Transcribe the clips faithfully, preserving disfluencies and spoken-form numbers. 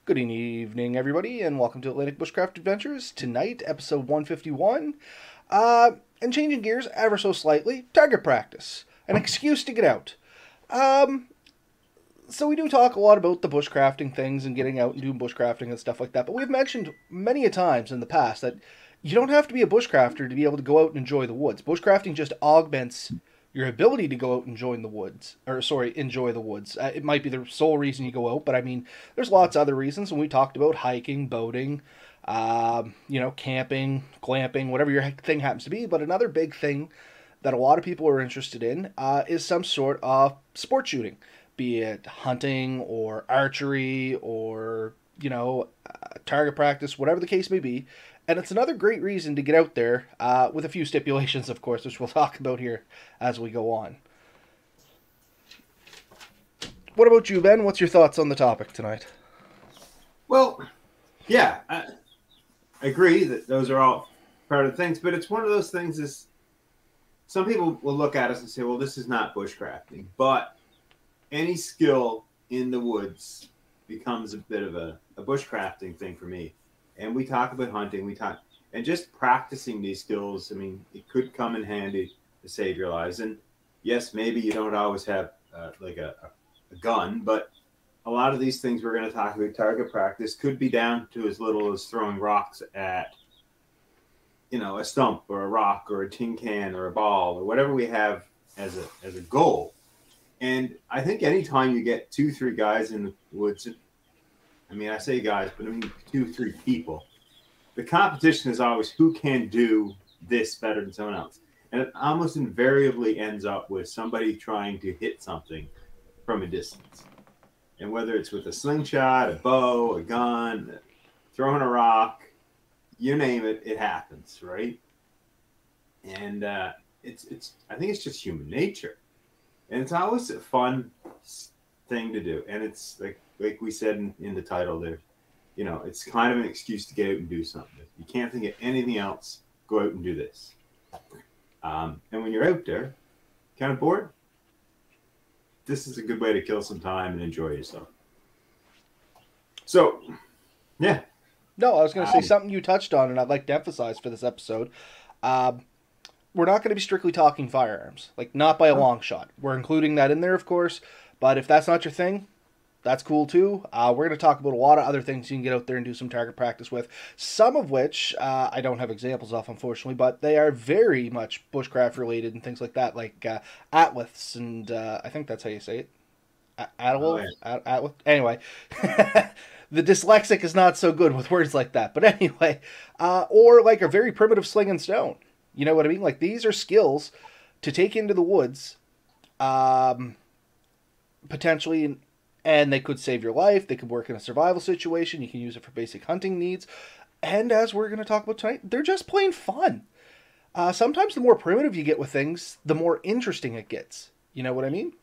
Good evening, everybody, and welcome to Atlantic Bushcraft Adventures. Tonight, episode one fifty-one. Uh, and changing gears ever so slightly, target practice. An excuse to get out. Um, so we do talk a lot about the bushcrafting things and getting out and doing bushcrafting and stuff like that, but we've mentioned many a times in the past that you don't have to be a bushcrafter to be able to go out and enjoy the woods. Bushcrafting just augments your ability to go out and join the woods, or sorry, enjoy the woods. Uh, it might be the sole reason you go out, but I mean, there's lots of other reasons. And we talked about hiking, boating, um, you know, camping, glamping, whatever your thing happens to be. But another big thing that a lot of people are interested in uh, is some sort of sport shooting, be it hunting or archery or, you know, uh, target practice, whatever the case may be. And it's another great reason to get out there, uh, with a few stipulations, of course, which we'll talk about here as we go on. What about you, Ben? What's your thoughts on the topic tonight? Well, yeah, I agree that those are all part of the things, but it's one of those things is some people will look at us and say, well, this is not bushcrafting, but any skill in the woods becomes a bit of a, a bushcrafting thing for me. And we talk about hunting, we talk, and just practicing these skills. I mean, it could come in handy to save your lives. And yes, maybe you don't always have uh, like a, a gun, but a lot of these things we're going to talk about, target practice, could be down to as little as throwing rocks at, you know, a stump or a rock or a tin can or a ball or whatever we have as a as a goal. And I think anytime you get two, three guys in the woods, I mean, I say guys, but I mean two, three people. The competition is always who can do this better than someone else. And it almost invariably ends up with somebody trying to hit something from a distance. And whether it's with a slingshot, a bow, a gun, throwing a rock, you name it, it happens, right? And uh, it's it's I think it's just human nature. And it's always a fun thing to do. And it's like, like we said in, in the title there, you know, it's kind of an excuse to get out and do something. If you can't think of anything else, go out and do this. Um, and when you're out there, kind of bored, this is a good way to kill some time and enjoy yourself. So, yeah. No, I was going to say Um, something you touched on, and I'd like to emphasize for this episode. Um, we're not going to be strictly talking firearms, like not by a long shot. We're including that in there, of course, but if that's not your thing, that's cool too. Uh, we're going to talk about a lot of other things you can get out there and do some target practice with. Some of which uh, I don't have examples of, unfortunately, but they are very much bushcraft related and things like that, like uh, atwiths, and uh, I think that's how you say it. A- Atwith? At- Atwith? Anyway, the dyslexic is not so good with words like that. But anyway, uh, or like a very primitive sling and stone. You know what I mean? Like these are skills to take into the woods, um, potentially. And they could save your life. They could work in a survival situation. You can use it for basic hunting needs. And as we're going to talk about tonight, they're just plain fun. Uh, sometimes the more primitive you get with things, the more interesting it gets. You know what I mean?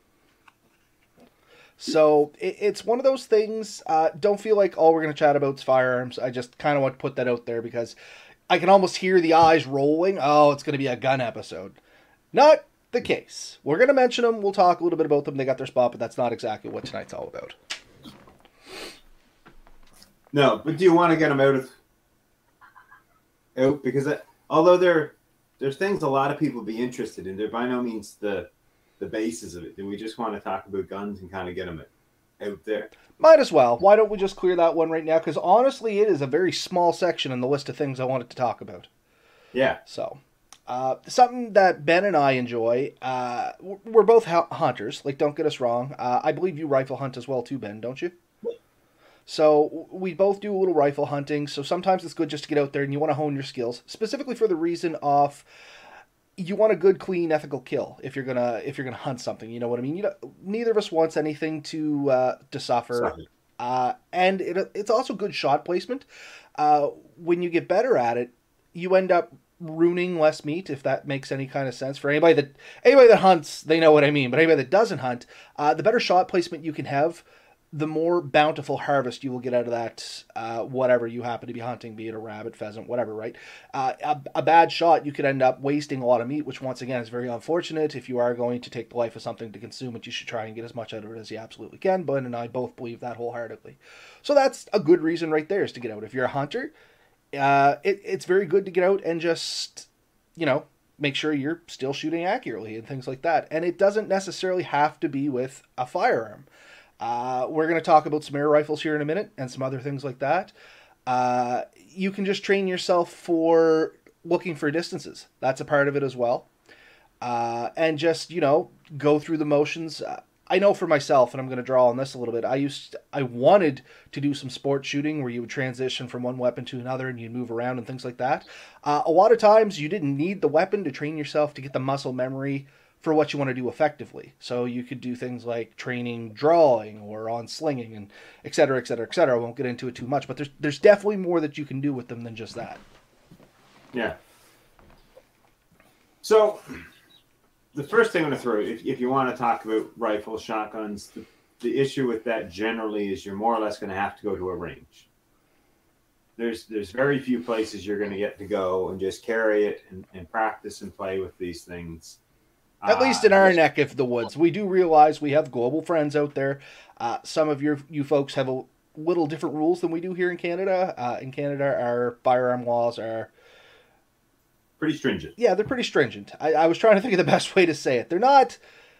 So it, it's one of those things. Uh, don't feel like all we're going to chat about is firearms. I just kind of want to put that out there because I can almost hear the eyes rolling. Oh, it's going to be a gun episode. Not the case. We're going to mention them. We'll talk a little bit about them. They got their spot, but that's not exactly what tonight's all about. No, but do you want to get them out of out? Because that, although there, there's things a lot of people be interested in, they're by no means the the basis of it. Do we just want to talk about guns and kind of get them out there? Might as well. Why don't we just clear that one right now? Because honestly, it is a very small section in the list of things I wanted to talk about. Yeah. So... Uh, something that Ben and I enjoy, uh, we're both hunters, like don't get us wrong. Uh, I believe you rifle hunt as well too, Ben, don't you? So we both do a little rifle hunting, so sometimes it's good just to get out there and you want to hone your skills, specifically for the reason of you want a good, clean, ethical kill if you're gonna if you're gonna hunt something. You know what I mean? You know, neither of us wants anything to uh, to suffer, Sorry. uh, and it, it's also good shot placement. Uh, when you get better at it, you end up ruining less meat, if that makes any kind of sense. For anybody that anybody that hunts, they know what I mean. But anybody that doesn't hunt, uh, the better shot placement you can have, the more bountiful harvest you will get out of that, uh, whatever you happen to be hunting, be it a rabbit, pheasant, whatever, right? Uh, a, a bad shot, you could end up wasting a lot of meat, which once again is very unfortunate. If you are going to take the life of something to consume it, you should try and get as much out of it as you absolutely can. Bud and I both believe that wholeheartedly. So that's a good reason right there is to get out. If you're a hunter, uh, it, it's very good to get out and just, you know, make sure you're still shooting accurately and things like that. And it doesn't necessarily have to be with a firearm. Uh, we're going to talk about some air rifles here in a minute and some other things like that. Uh, you can just train yourself for looking for distances. That's a part of it as well. Uh, and just, you know, go through the motions. Uh, I know for myself, and I'm going to draw on this a little bit, I used, to, I wanted to do some sport shooting where you would transition from one weapon to another and you'd move around and things like that. Uh, a lot of times you didn't need the weapon to train yourself to get the muscle memory for what you want to do effectively. So you could do things like training drawing or on slinging and et cetera, et cetera, et cetera. I won't get into it too much, but there's there's definitely more that you can do with them than just that. Yeah. So the first thing I'm going to throw, if, if you want to talk about rifles, shotguns, the, the issue with that generally is you're more or less going to have to go to a range. There's there's very few places you're going to get to go and just carry it and, and practice and play with these things. At least in our neck of the woods. We do realize we have global friends out there. Uh, some of your you folks have a little different rules than we do here in Canada. Uh, in Canada, our firearm laws are pretty stringent. Yeah, they're pretty stringent. I, I was trying to think of the best way to say it. They're not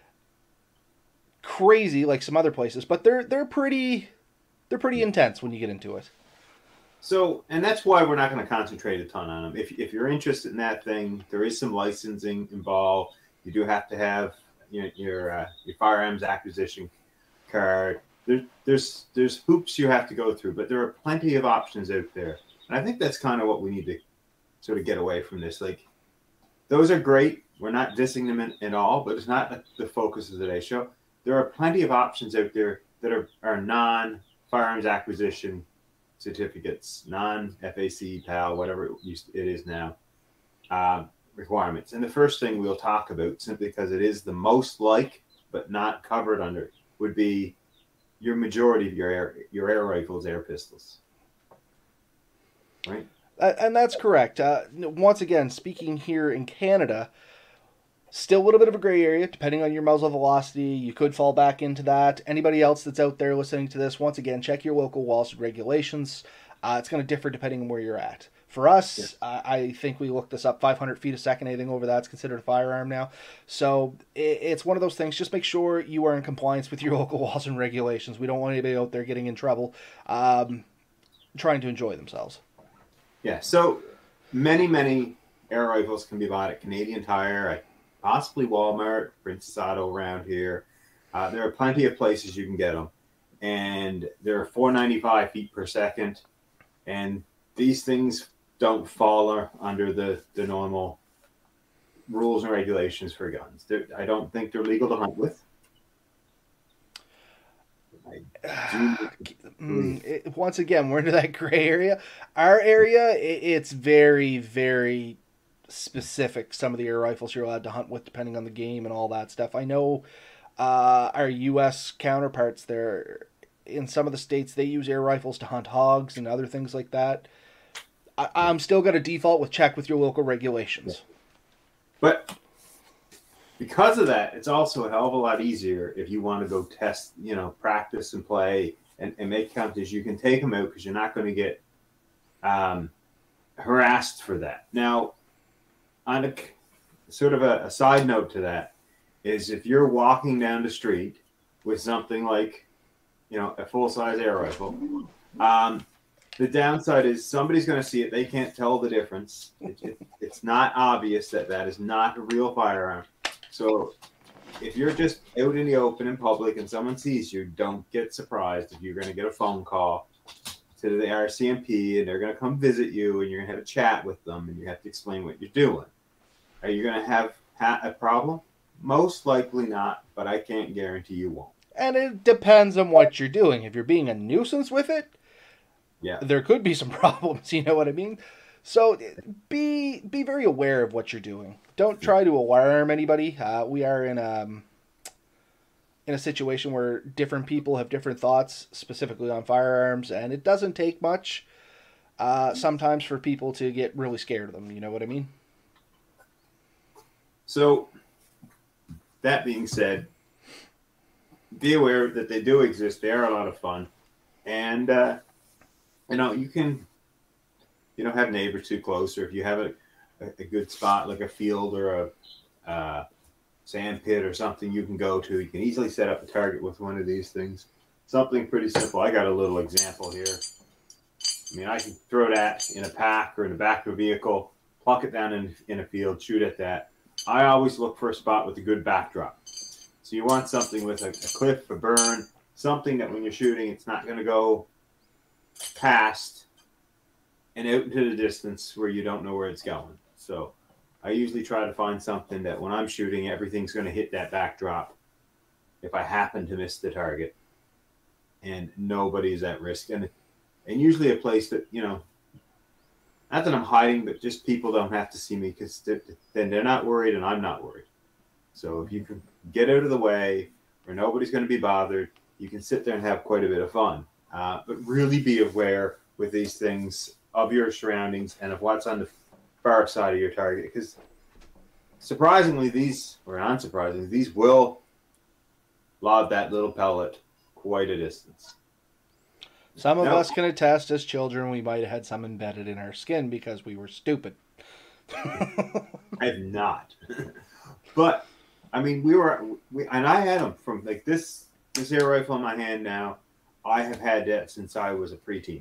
crazy like some other places, but they're they're pretty they're pretty intense when you get into it. So, and that's why we're not going to concentrate a ton on them. If if you're interested in that thing, there is some licensing involved. You do have to have you know, your uh, your firearms acquisition card. There, there's there's hoops you have to go through, but there are plenty of options out there. And I think that's kind of what we need to sort of get away from this. Like, those are great. We're not dissing them in, at all, but it's not the focus of today's show. There are plenty of options out there that are, are non-firearms acquisition certificates, non-F A C, P A L, whatever it, used, it is now. Um, requirements. And the first thing we'll talk about, simply because it is the most like but not covered under, would be your majority of your air, your air rifles, air pistols. Right? Uh, and that's correct. Uh, once again, speaking here in Canada, still a little bit of a gray area depending on your muzzle velocity. You could fall back into that. Anybody else that's out there listening to this, once again, check your local laws and regulations. Uh, it's going to differ depending on where you're at. For us, yeah. uh, I think we looked this up, five hundred feet a second, anything over that's considered a firearm now. So it, it's one of those things, just make sure you are in compliance with your local laws and regulations. We don't want anybody out there getting in trouble um, trying to enjoy themselves. Yeah, so many, many air rifles can be bought at Canadian Tire, possibly Walmart, Princess Auto around here. Uh, there are plenty of places you can get them. And they're four ninety-five feet per second. And these things don't fall under the, the normal rules and regulations for guns. They're, I don't think they're legal to hunt with. mm, it, once again, we're into that gray area. Our area, it, it's very, very specific. Some of the air rifles you're allowed to hunt with, depending on the game and all that stuff. I know uh, our U S counterparts there, in some of the states, they use air rifles to hunt hogs and other things like that. I, I'm still going to default with check with your local regulations. But because of that, it's also a hell of a lot easier if you want to go test, you know, practice and play and, and make counters. You can take them out because you're not going to get um, harassed for that. Now, on a sort of a, a side note to that is if you're walking down the street with something like, you know, a full-size air rifle, um, the downside is somebody's going to see it. They can't tell the difference. It, it, it's not obvious that that is not a real firearm. So if you're just out in the open in public and someone sees you, don't get surprised if you're going to get a phone call to the R C M P and they're going to come visit you and you're going to have a chat with them and you have to explain what you're doing. Are you going to have ha- a problem? Most likely not, but I can't guarantee you won't. And it depends on what you're doing. If you're being a nuisance with it, yeah, there could be some problems, you know what I mean? So be be very aware of what you're doing. Don't try to alarm anybody. Uh, we are in um, in a situation where different people have different thoughts, specifically on firearms, and it doesn't take much uh, sometimes for people to get really scared of them. You know what I mean? So, that being said, be aware that they do exist. They are a lot of fun. And, uh, you know, you can, you know, have neighbors too close, or if you have a, a good spot like a field or a uh, sand pit or something you can go to, you can easily set up a target with one of these things. Something pretty simple. I got a little example here. I mean, I can throw that in a pack or in the back of a vehicle, pluck it down in, in a field, shoot at that. I always look for a spot with a good backdrop. So you want something with a, a cliff, a burn, something that when you're shooting, it's not going to go past and out into the distance where you don't know where it's going. So I usually try to find something that when I'm shooting, everything's going to hit that backdrop if I happen to miss the target, and nobody's at risk. And and usually a place that, you know, not that I'm hiding, but just people don't have to see me, because then they're not worried and I'm not worried. So if you can get out of the way where nobody's going to be bothered, you can sit there and have quite a bit of fun. Uh, but really be aware with these things of your surroundings and of what's on the far side of your target. Because surprisingly, these, or unsurprisingly, these will lob that little pellet quite a distance. Some of now, us can attest, as children, we might have had some embedded in our skin because we were stupid. I have not. But, I mean, we were, we, and I had them from, like, this, this air rifle in my hand now, I have had that since I was a preteen.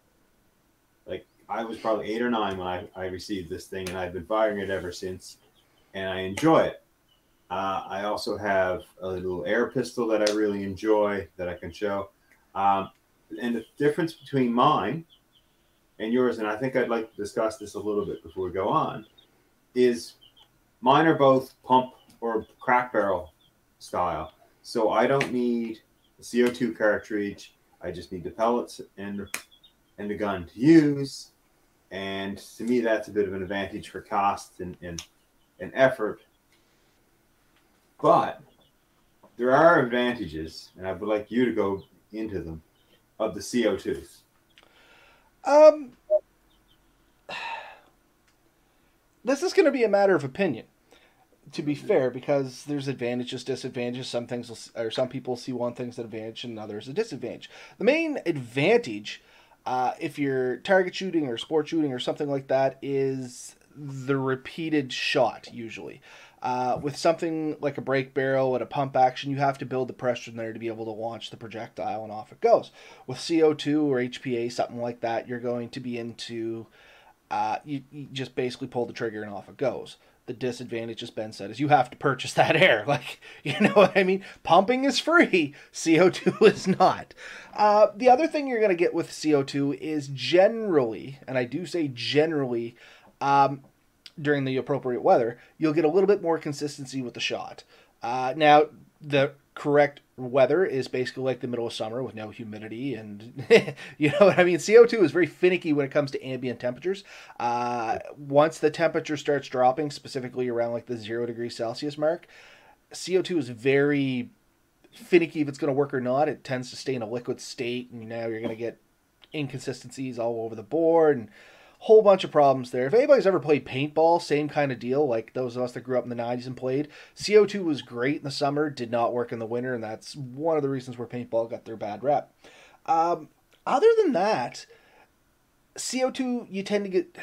Like, I was probably eight or nine when I, I received this thing, and I've been firing it ever since, and I enjoy it. Uh, I also have a little air pistol that I really enjoy that I can show. Um, and the difference between mine and yours, and I think I'd like to discuss this a little bit before we go on, is mine are both pump or crack barrel style. So I don't need a C O two cartridge. I just need the pellets and and the gun to use. And to me, that's a bit of an advantage for cost and, and, and effort. But there are advantages, and I would like you to go into them, of the C O twos. Um, this is going to be a matter of opinion, to be fair, because there's advantages, disadvantages. Some things will, or some people see one thing as an advantage and others a disadvantage. The main advantage, uh, if you're target shooting or sport shooting or something like that, is the repeated shot, usually. Uh, with something like a break barrel and a pump action, you have to build the pressure in there to be able to launch the projectile, and off it goes. With C O two or H P A, something like that, you're going to be into, uh, you, you just basically pull the trigger and off it goes. The disadvantage, as Ben said, is you have to purchase that air. Like, you know what I mean? Pumping is free. C O two is not. Uh, the other thing you're going to get with C O two is generally, and I do say generally, um, during the appropriate weather, you'll get a little bit more consistency with the shot. Uh, now, the correct weather is basically like the middle of summer with no humidity, and you know what I mean? C O two is very finicky when it comes to ambient temperatures. Uh, once the temperature starts dropping, specifically around like the zero degrees Celsius mark, C O two is very finicky if it's going to work or not. It tends to stay in a liquid state, and now you're going to get inconsistencies all over the board, and whole bunch of problems there. If anybody's ever played paintball, same kind of deal, like those of us that grew up in the nineties and played. C O two was great in the summer, did not work in the winter, and that's one of the reasons where paintball got their bad rep. Um, other than that, C O two, you tend to get...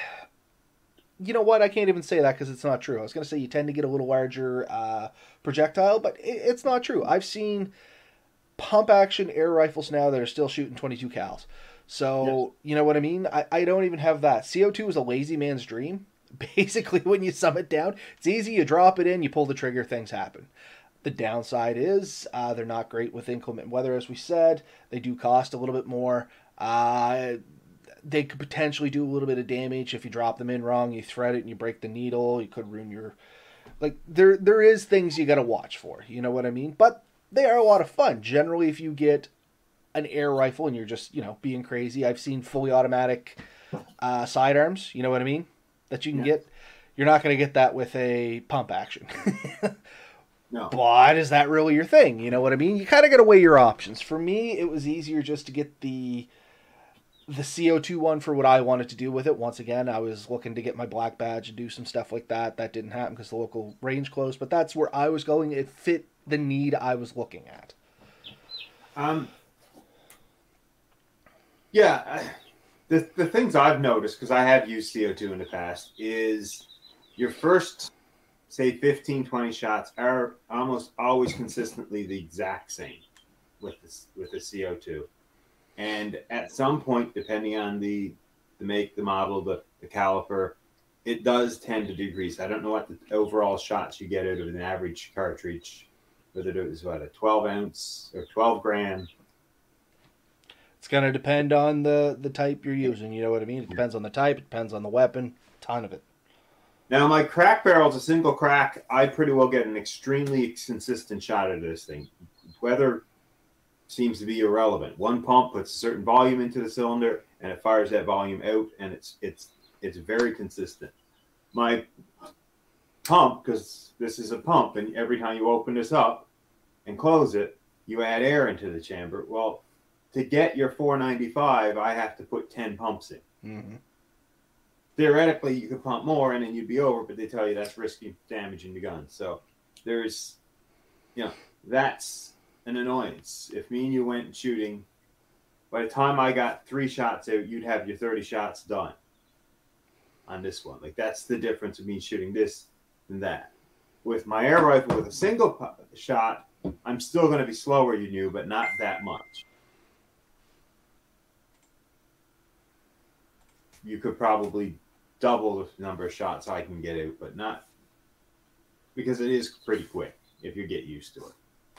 You know what? I can't even say that because it's not true. I was going to say you tend to get a little larger uh, projectile, but it, it's not true. I've seen pump action air rifles now that are still shooting twenty-two cals. So, yes. You know what I mean? I, I don't even have that. C O two is a lazy man's dream. Basically, when you sum it down, it's easy. You drop it in, you pull the trigger, things happen. The downside is uh, they're not great with inclement weather, as we said. They do cost a little bit more. Uh, they could potentially do a little bit of damage if you drop them in wrong. You thread it and you break the needle. You could ruin your... Like, there there is things you got to watch for. You know what I mean? But they are a lot of fun. Generally, if you get an air rifle and you're just, you know, being crazy. I've seen fully automatic uh, sidearms, you know what I mean, that you can yeah. get. You're not going to get that with a pump action. No. But is that really your thing? You know what I mean? You kind of got to weigh your options. For me, it was easier just to get the the C O two one for what I wanted to do with it. Once again, I was looking to get my black badge and do some stuff like that. That didn't happen because the local range closed, but that's where I was going. It fit the need I was looking at. Um. Yeah, the the things I've noticed, because I have used C O two in the past, is your first, say, fifteen, twenty shots are almost always consistently the exact same with this with the C O two. And at some point, depending on the the make, the model, the, the caliper, it does tend to decrease. I don't know what the overall shots you get out of an average cartridge, whether it was what, a twelve ounce or twelve gram. It's going to depend on the, the type you're using. You know what I mean? It depends on the type. It depends on the weapon. Ton of it. Now, my crack barrel's a single crack. I pretty well get an extremely consistent shot of this thing. Weather seems to be irrelevant. One pump puts a certain volume into the cylinder, and it fires that volume out, and it's it's it's very consistent. My pump, because this is a pump, and every time you open this up and close it, you add air into the chamber. Well, to get your four ninety-five, I have to put ten pumps in. Mm-hmm. Theoretically, you could pump more and then you'd be over, but they tell you that's risky damaging the gun. So there's, you know, that's an annoyance. If me and you went shooting, by the time I got three shots out, you'd have your thirty shots done on this one. Like, that's the difference of me shooting this and that. With my air rifle, with a single shot, I'm still going to be slower than you, but not that much. You could probably double the number of shots I can get out, but not because it is pretty quick if you get used to it.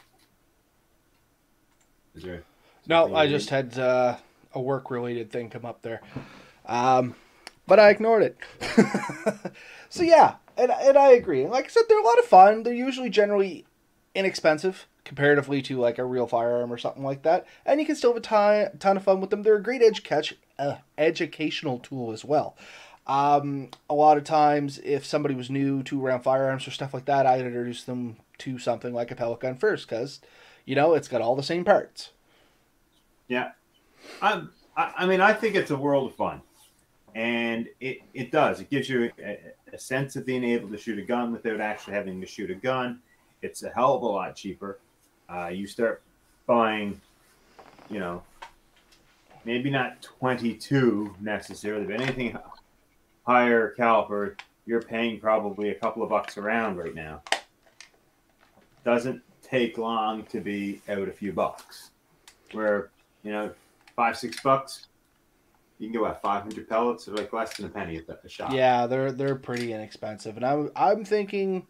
Is there no, I just had uh, a work-related thing come up there, um, but I ignored it. So yeah, and and I agree. And like I said, they're a lot of fun. They're usually generally inexpensive comparatively to like a real firearm or something like that, and you can still have a ton, ton of fun with them. They're a great edge catch, uh, educational tool as well. Um, a lot of times, if somebody was new to around firearms or stuff like that, I'd introduce them to something like a pellet gun first, because, you know, it's got all the same parts. Yeah. I, I mean, I think it's a world of fun. And it, it does. It gives you a, a sense of being able to shoot a gun without actually having to shoot a gun. It's a hell of a lot cheaper. Uh, you start buying, you know, maybe not twenty-two necessarily, but anything higher caliber, you're paying probably a couple of bucks around right now. Doesn't take long to be out a few bucks. Where, you know, five, six bucks, you can get what, five hundred pellets, or like less than a penny a, a shot. Yeah, they're they're pretty inexpensive, and I'm I'm thinking,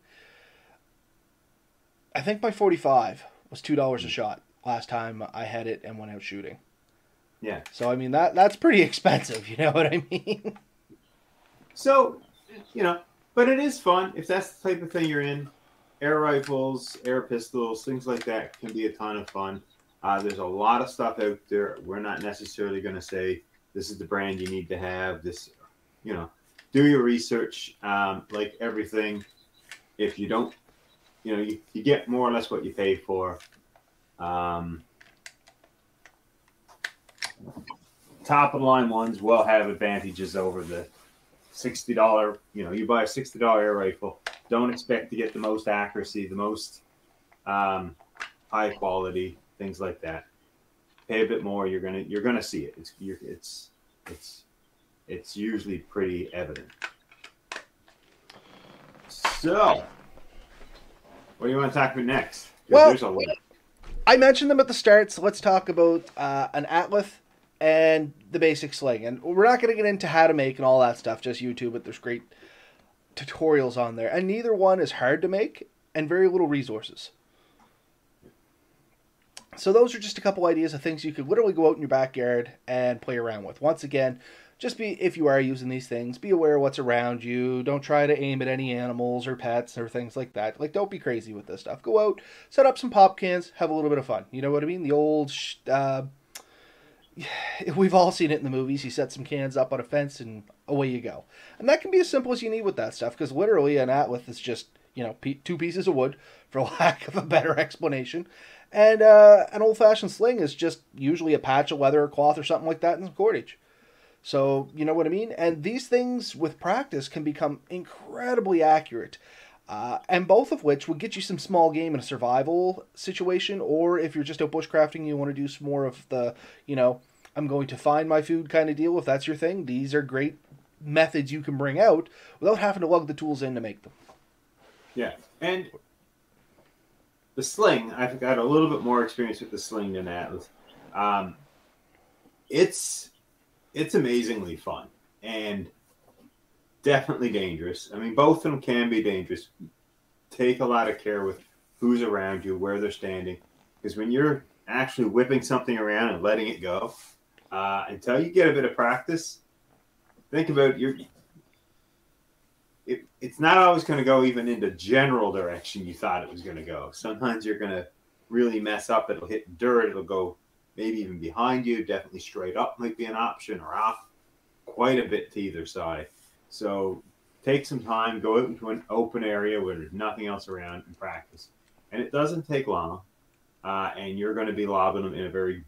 I think my forty-five was two dollars a shot last time I had it and went out shooting. Yeah. So I mean that that's pretty expensive. You know what I mean? So, you know, but it is fun if that's the type of thing you're in. Air rifles, air pistols, things like that can be a ton of fun. Uh, there's a lot of stuff out there. We're not necessarily going to say this is the brand you need to have. This, you know, do your research. Um, like everything, if you don't, you know, you, you get more or less what you pay for. Um, top of the line ones will have advantages over the sixty dollars. You know, you buy a sixty dollars air rifle. Don't expect to get the most accuracy, the most um, high quality, things like that. Pay a bit more, you're gonna you're gonna see it. It's you're, it's it's it's usually pretty evident. So, what do you want to talk about next? Well, there's a lot. I mentioned them at the start, so let's talk about uh, an Atlas and the basic sling. And we're not going to get into how to make and all that stuff, just YouTube it. There's great tutorials on there. And neither one is hard to make and very little resources. So those are just a couple ideas of things you could literally go out in your backyard and play around with. Once again, just be, if you are using these things, be aware of what's around you. Don't try to aim at any animals or pets or things like that. Like, don't be crazy with this stuff. Go out, set up some pop cans, have a little bit of fun. You know what I mean? The old, uh, we've all seen it in the movies. You set some cans up on a fence and away you go. And that can be as simple as you need with that stuff, because literally an Atlas is just, you know, pe- two pieces of wood, for lack of a better explanation. And uh, an old-fashioned sling is just usually a patch of leather or cloth or something like that and some cordage. So, you know what I mean? And these things, with practice, can become incredibly accurate. Uh, and both of which will get you some small game in a survival situation, or if you're just out bushcrafting, you want to do some more of the, you know, I'm going to find my food kind of deal. If that's your thing, these are great methods you can bring out without having to lug the tools in to make them. Yeah, and the sling, I've got a little bit more experience with the sling than Atlas. Um, it's it's amazingly fun and definitely dangerous. I mean, both of them can be dangerous. Take a lot of care with who's around you, where they're standing, because when you're actually whipping something around and letting it go, uh, until you get a bit of practice, think about your. It, it's not always going to go even in the general direction you thought it was going to go. Sometimes you're going to really mess up. It'll hit dirt. It'll go maybe even behind you. Definitely straight up might be an option, or off quite a bit to either side. So take some time, go out into an open area where there's nothing else around and practice. And it doesn't take long. Uh, and you're going to be lobbing them in a very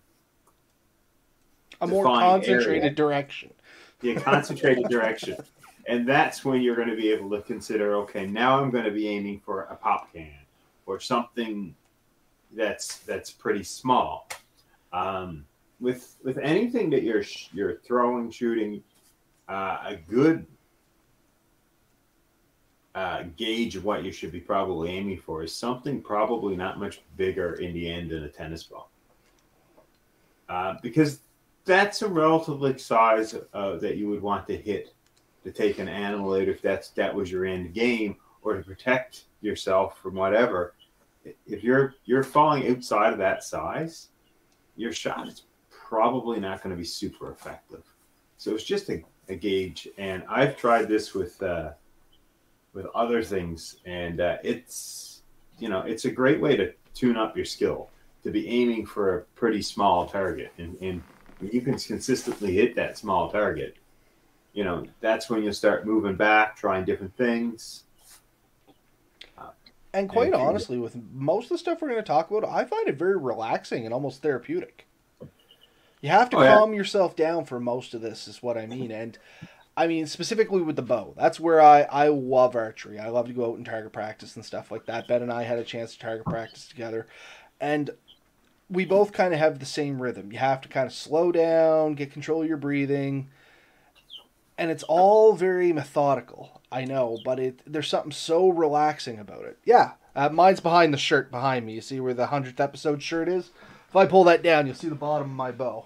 a more concentrated area. direction. Yeah, concentrated direction. And that's when you're going to be able to consider, okay, now I'm going to be aiming for a pop can or something that's that's pretty small. Um, with with anything that you're you're throwing, shooting, uh, a good uh, gauge of what you should be probably aiming for is something probably not much bigger in the end than a tennis ball, uh, because that's a relatively size uh, that you would want to hit to take an animal out if that's that was your end game, or to protect yourself from whatever. If you're you're falling outside of that size, your shot is probably not going to be super effective. So it's just a, a gauge, and I've tried this with uh, with other things, and uh, it's you know it's a great way to tune up your skill, to be aiming for a pretty small target, and, and you can consistently hit that small target. You know, that's when you start moving back, trying different things. Uh, and quite and honestly, with most of the stuff we're going to talk about, I find it very relaxing and almost therapeutic. You have to oh, calm yeah. yourself down for most of this, is what I mean. And I mean, specifically with the bow, that's where I, I love archery. I love to go out and target practice and stuff like that. Ben and I had a chance to target practice together. And we both kind of have the same rhythm. You have to kind of slow down, get control of your breathing. And it's all very methodical, I know, but it there's something so relaxing about it. Yeah, uh, mine's behind the shirt behind me. You see where the hundredth episode shirt is? If I pull that down, you'll see the bottom of my bow.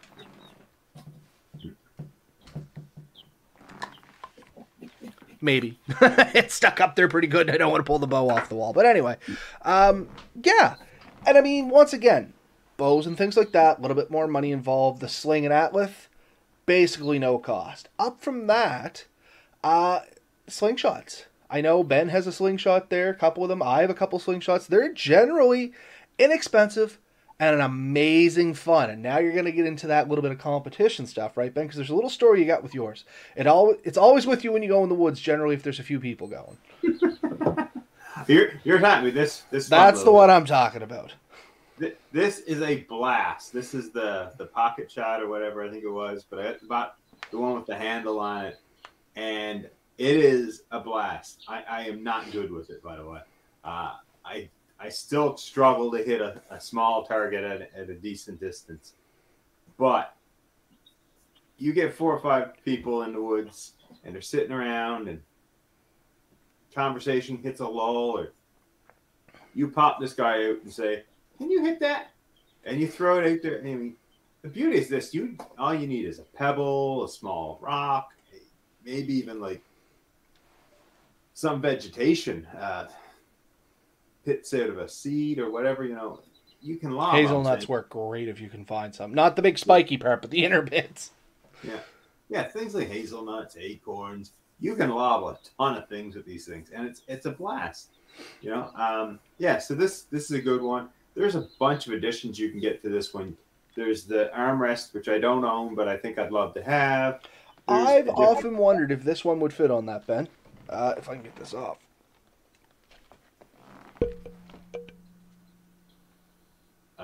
Maybe. It's stuck up there pretty good, and I don't want to pull the bow off the wall. But anyway, um, yeah. And I mean, once again, bows and things like that, a little bit more money involved. The sling and atlas, basically no cost. Up from that, uh, slingshots. I know Ben has a slingshot there, a couple of them. I have a couple slingshots. They're generally inexpensive and an amazing fun. And now you're going to get into that little bit of competition stuff, right, Ben? Because there's a little story you got with yours. It all It's always with you when you go in the woods, generally, if there's a few people going. you're you're talking with this. this That's the one I'm talking about. This is a blast. This is the, the pocket shot or whatever I think it was, but I bought the one with the handle on it, and it is a blast. I, I am not good with it, by the way. Uh, I I still struggle to hit a, a small target at, at a decent distance, but you get four or five people in the woods, and they're sitting around, and conversation hits a lull, or you pop this guy out and say, "Can you hit that?" And you throw it out there. I mean, the beauty is this: you all you need is a pebble, a small rock, maybe even like some vegetation, uh, pits out of a seed or whatever. You know, you can lob. Hazelnuts work great if you can find some. Not the big spiky part, but the inner bits. Yeah, yeah, things like hazelnuts, acorns. You can lob a ton of things with these things, and it's it's a blast. You know, um, yeah. So this this is a good one. There's a bunch of additions you can get to this one. There's the armrest, which I don't own, but I think I'd love to have. There's I've often wondered if this one would fit on that, Ben. Uh, if I can get this off.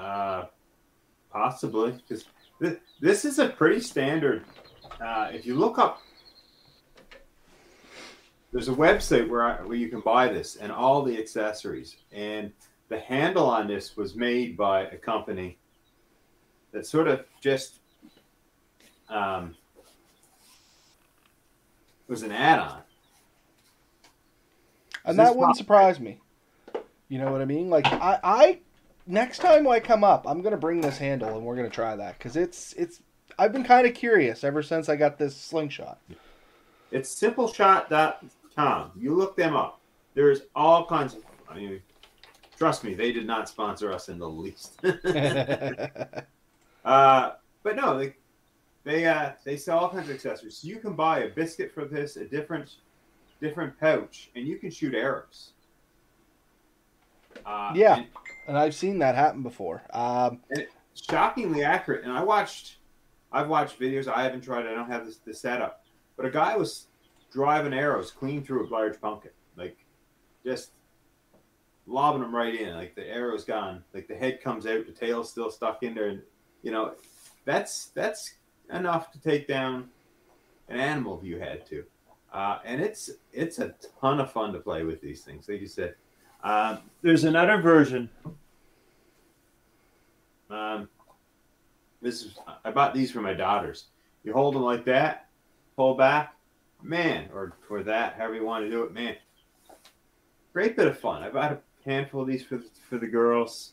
Uh, possibly, because th- this is a pretty standard. Uh, if you look up, there's a website where I, where you can buy this and all the accessories. And the handle on this was made by a company that sort of just um, was an add-on. And that wouldn't surprise me. You know what I mean? Like I, I next time I come up, I'm gonna bring this handle and we're gonna try that because it's it's. I've been kind of curious ever since I got this slingshot. It's simple shot dot com. You look them up. There's all kinds of. I mean, trust me, they did not sponsor us in the least. uh, but no, they they uh, they sell all kinds of accessories. So you can buy a biscuit for this, a different different pouch, and you can shoot arrows. Uh, yeah, and, and I've seen that happen before. Um, and it's shockingly accurate. And I watched, I've watched videos. I haven't tried it. I don't have this the setup. But a guy was driving arrows clean through a large pumpkin, like just lobbing them right in. Like the arrow's gone. Like the head comes out, the tail's still stuck in there, and you know, that's that's enough to take down an animal if you had to. Uh, and it's it's a ton of fun to play with these things. Like you said. Um, there's another version. Um, this is I bought these for my daughters. You hold them like that, pull back, man, or or that, however you want to do it, man. Great bit of fun. I bought a handful of these for for the girls.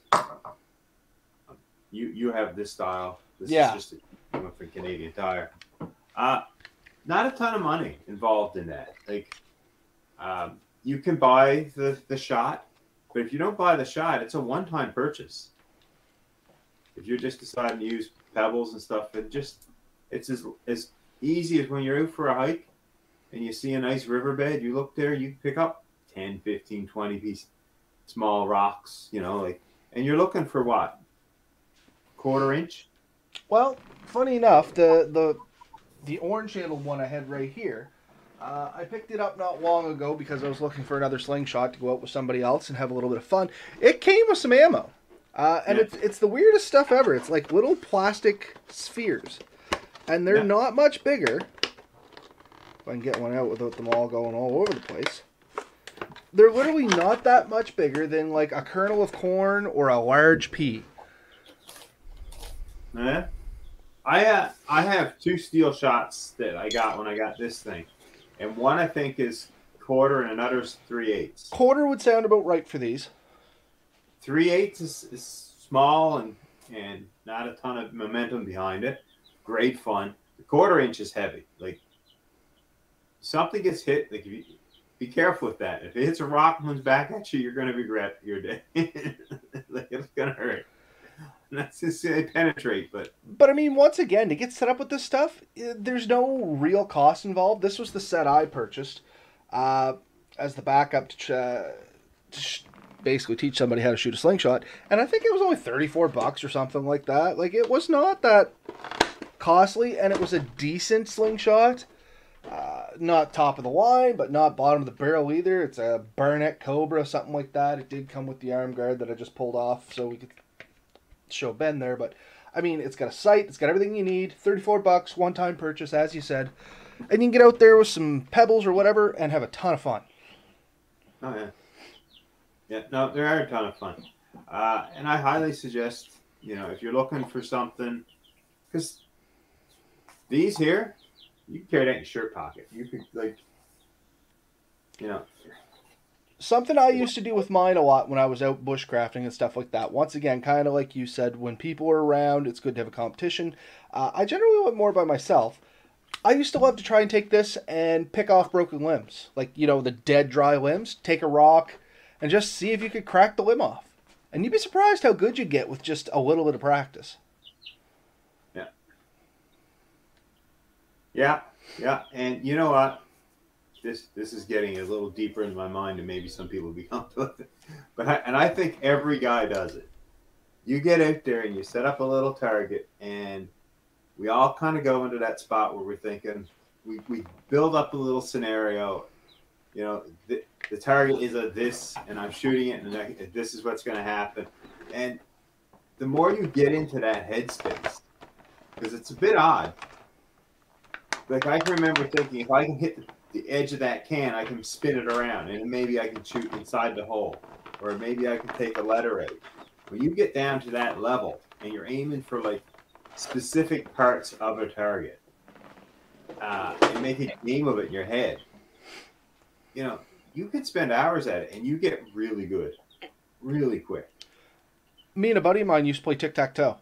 You you have this style. This yeah. is just a, from Canadian Tire. Uh, not a ton of money involved in that. Like. Um, You can buy the, the shot, but if you don't buy the shot, it's a one-time purchase. If you're just deciding to use pebbles and stuff, it just it's as as easy as when you're out for a hike and you see a nice riverbed, you look there, you pick up ten, fifteen, twenty piece small rocks, you know, like, and you're looking for what? Quarter inch? Well, funny enough, the the the orange-handled one I had right here, Uh, I picked it up not long ago because I was looking for another slingshot to go out with somebody else and have a little bit of fun. It came with some ammo, uh, and yeah. it's it's the weirdest stuff ever. It's like little plastic spheres, and they're yeah. not much bigger. If I can get one out without them all going all over the place. They're literally not that much bigger than like a kernel of corn or a large pea. Yeah. I uh, I have two steel shots that I got when I got this thing. And one I think is quarter and another's three eighths. Quarter would sound about right for these. Three eighths is, is small and and not a ton of momentum behind it. Great fun. The quarter inch is heavy. Like something gets hit, like if you, be careful with that. If it hits a rock and comes back at you, you're gonna regret your day. Like it's gonna hurt. That's just they penetrate, but but I mean, once again, to get set up with this stuff, there's no real cost involved. This was the set I purchased uh, as the backup to, uh, to sh- basically teach somebody how to shoot a slingshot, and I think it was only thirty-four bucks or something like that. Like it was not that costly, and it was a decent slingshot. Uh, not top of the line, but not bottom of the barrel either. It's a Barnett Cobra, something like that. It did come with the arm guard that I just pulled off, so we could show Ben there, but I mean, it's got a sight, it's got everything you need. thirty-four bucks, one-time purchase, as you said, and you can get out there with some pebbles or whatever and have a ton of fun. Oh yeah, yeah. No, they are a ton of fun, uh, and I highly suggest, you know, if you're looking for something, because these here, you can carry that in your shirt pocket. You could like, you know. Something I used to do with mine a lot when I was out bushcrafting and stuff like that. Once again, kind of like you said, when people are around, it's good to have a competition. Uh, I generally went more by myself. I used to love to try and take this and pick off broken limbs. Like, you know, the dead, dry limbs. Take a rock and just see if you could crack the limb off. And you'd be surprised how good you get with just a little bit of practice. Yeah. Yeah, yeah. And you know what? This this is getting a little deeper into my mind than maybe some people be comfortable with it. But I, and I think every guy does it. You get out there and you set up a little target, and we all kind of go into that spot where we're thinking, we, we build up a little scenario. You know, the, the target is a this, and I'm shooting it, and I, this is what's going to happen. And the more you get into that headspace, because it's a bit odd. Like I can remember thinking, if I can hit the, the edge of that can, I can spin it around, and maybe I can shoot inside the hole, or maybe I can take a letter out. When you get down to that level, and you're aiming for like specific parts of a target, uh, and make a game of it in your head, you know, you could spend hours at it, and you get really good, really quick. Me and a buddy of mine used to play tic-tac-toe.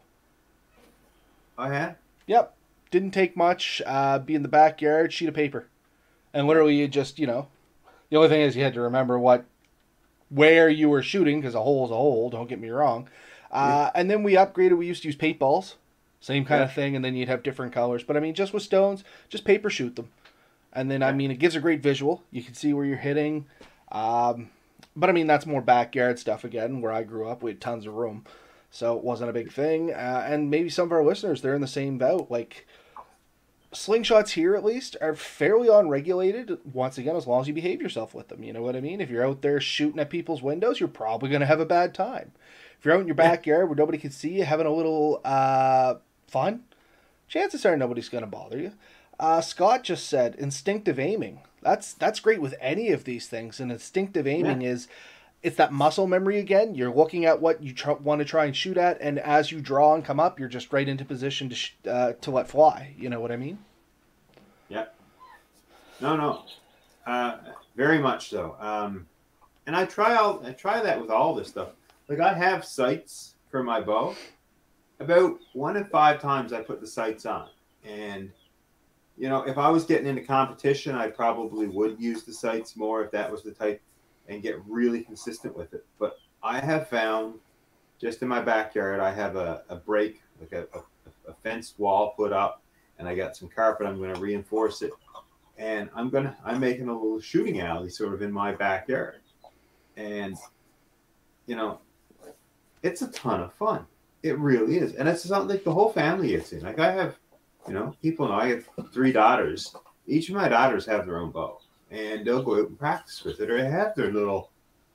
Oh, yeah? Yep. Didn't take much. Uh, be in the backyard, sheet of paper. And literally you just, you know, the only thing is you had to remember what, where you were shooting, because a hole is a hole, don't get me wrong. Uh, yeah. And then we upgraded, we used to use paint balls. Same kind yeah. of thing, and then you'd have different colors. But I mean, just with stones, just paper shoot them. And then, yeah. I mean, it gives a great visual. You can see where you're hitting. Um... But, I mean, that's more backyard stuff, again, where I grew up. We had tons of room, so it wasn't a big thing. Uh, and maybe some of our listeners, they're in the same boat. Like, slingshots here, at least, are fairly unregulated, once again, as long as you behave yourself with them. You know what I mean? If you're out there shooting at people's windows, you're probably going to have a bad time. If you're out in your backyard where nobody can see you, having a little uh, fun, chances are nobody's going to bother you. Uh, Scott just said instinctive aiming. That's that's great with any of these things. And instinctive aiming yeah. is, it's that muscle memory again. You're looking at what you tr- want to try and shoot at, and as you draw and come up, you're just right into position to sh- uh, to let fly. You know what I mean? Yeah. No, no. Uh, very much so. Um, and I try all I try that with all this stuff. Like I have sights for my bow. About one in five times I put the sights on, and you know, if I was getting into competition, I probably would use the sights more if that was the type, and get really consistent with it. But I have found, just in my backyard, I have a, a break, like a, a, a fenced wall put up, and I got some carpet. I'm going to reinforce it, and I'm gonna I'm making a little shooting alley sort of in my backyard, and you know, it's a ton of fun. It really is, and it's something like the whole family gets in. Like I have. You know, people know I have three daughters. Each of my daughters have their own bow, and they'll go out and practice with it, or they have their little,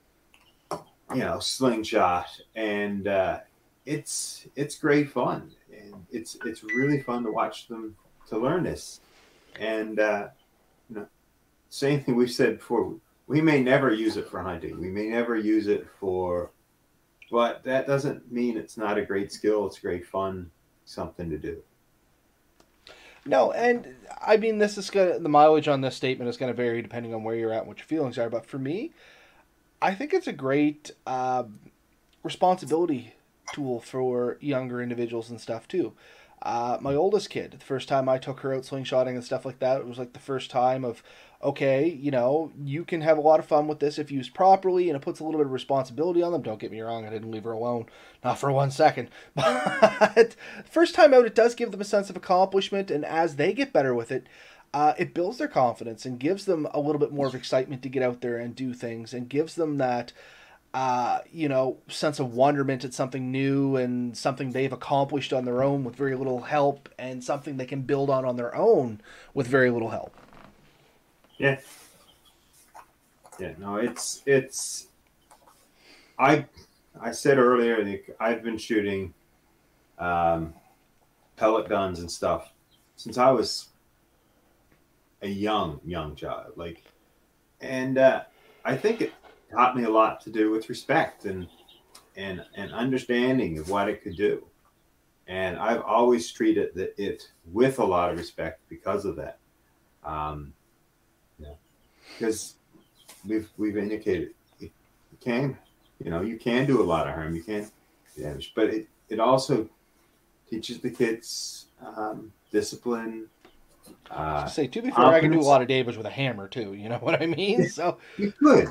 you know, slingshot, and uh, it's it's great fun, and it's it's really fun to watch them to learn this, and uh, you know, same thing we've said before. We may never use it for hunting. We may never use it for, but that doesn't mean it's not a great skill. It's great fun, something to do. No, and I mean, this is gonna, the mileage on this statement is going to vary depending on where you're at and what your feelings are. But for me, I think it's a great uh, responsibility tool for younger individuals and stuff too. Uh, my oldest kid, the first time I took her out slingshotting and stuff like that, it was like the first time of, okay, you know, you can have a lot of fun with this if used properly, and it puts a little bit of responsibility on them. Don't get me wrong, I didn't leave her alone, not for one second. But first time out, it does give them a sense of accomplishment, and as they get better with it, uh, it builds their confidence and gives them a little bit more of excitement to get out there and do things, and gives them that uh, you know, sense of wonderment at something new and something they've accomplished on their own with very little help, and something they can build on on their own with very little help. Yeah. Yeah, no, it's, it's, I, I said earlier, I've been shooting um, pellet guns and stuff since I was a young, young child. Like, and uh, I think it taught me a lot to do with respect and, and, and understanding of what it could do. And I've always treated it with a lot of respect because of that. Um, yeah. Because we've, we've indicated you can, you know, you can do a lot of harm. You can damage, but it, it also teaches the kids um, discipline. Uh, I was say, to be fair, I can do a lot of damage with a hammer too. You know what I mean? So you could.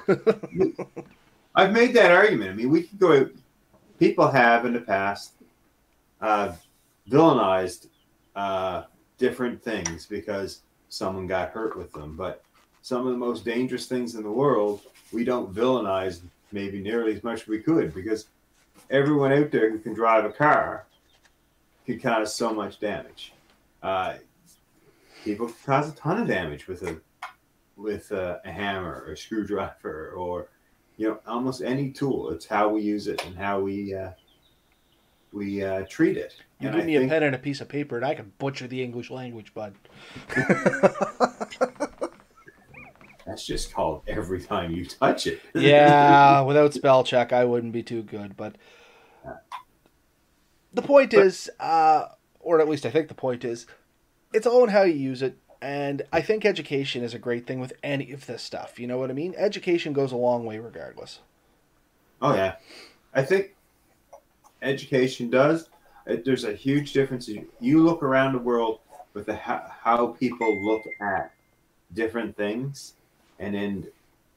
I've made that argument. I mean, we could go. People have in the past uh, villainized uh, different things because someone got hurt with them. But some of the most dangerous things in the world, we don't villainize maybe nearly as much as we could, because everyone out there who can drive a car can cause so much damage. Uh, People cause a ton of damage with a with a, a hammer or a screwdriver, or you know, almost any tool. It's how we use it and how we uh, we uh, treat it. You and give I me think, a pen and a piece of paper, and I can butcher the English language, bud. That's just called every time you touch it. Yeah, without spell check, I wouldn't be too good. But the point But- is, uh, or at least I think the point is, it's all in how you use it. And I think education is a great thing with any of this stuff. You know what I mean? Education goes a long way regardless. Oh yeah, I think education does. It, there's a huge difference. You, you look around the world with the, how, how people look at different things, and then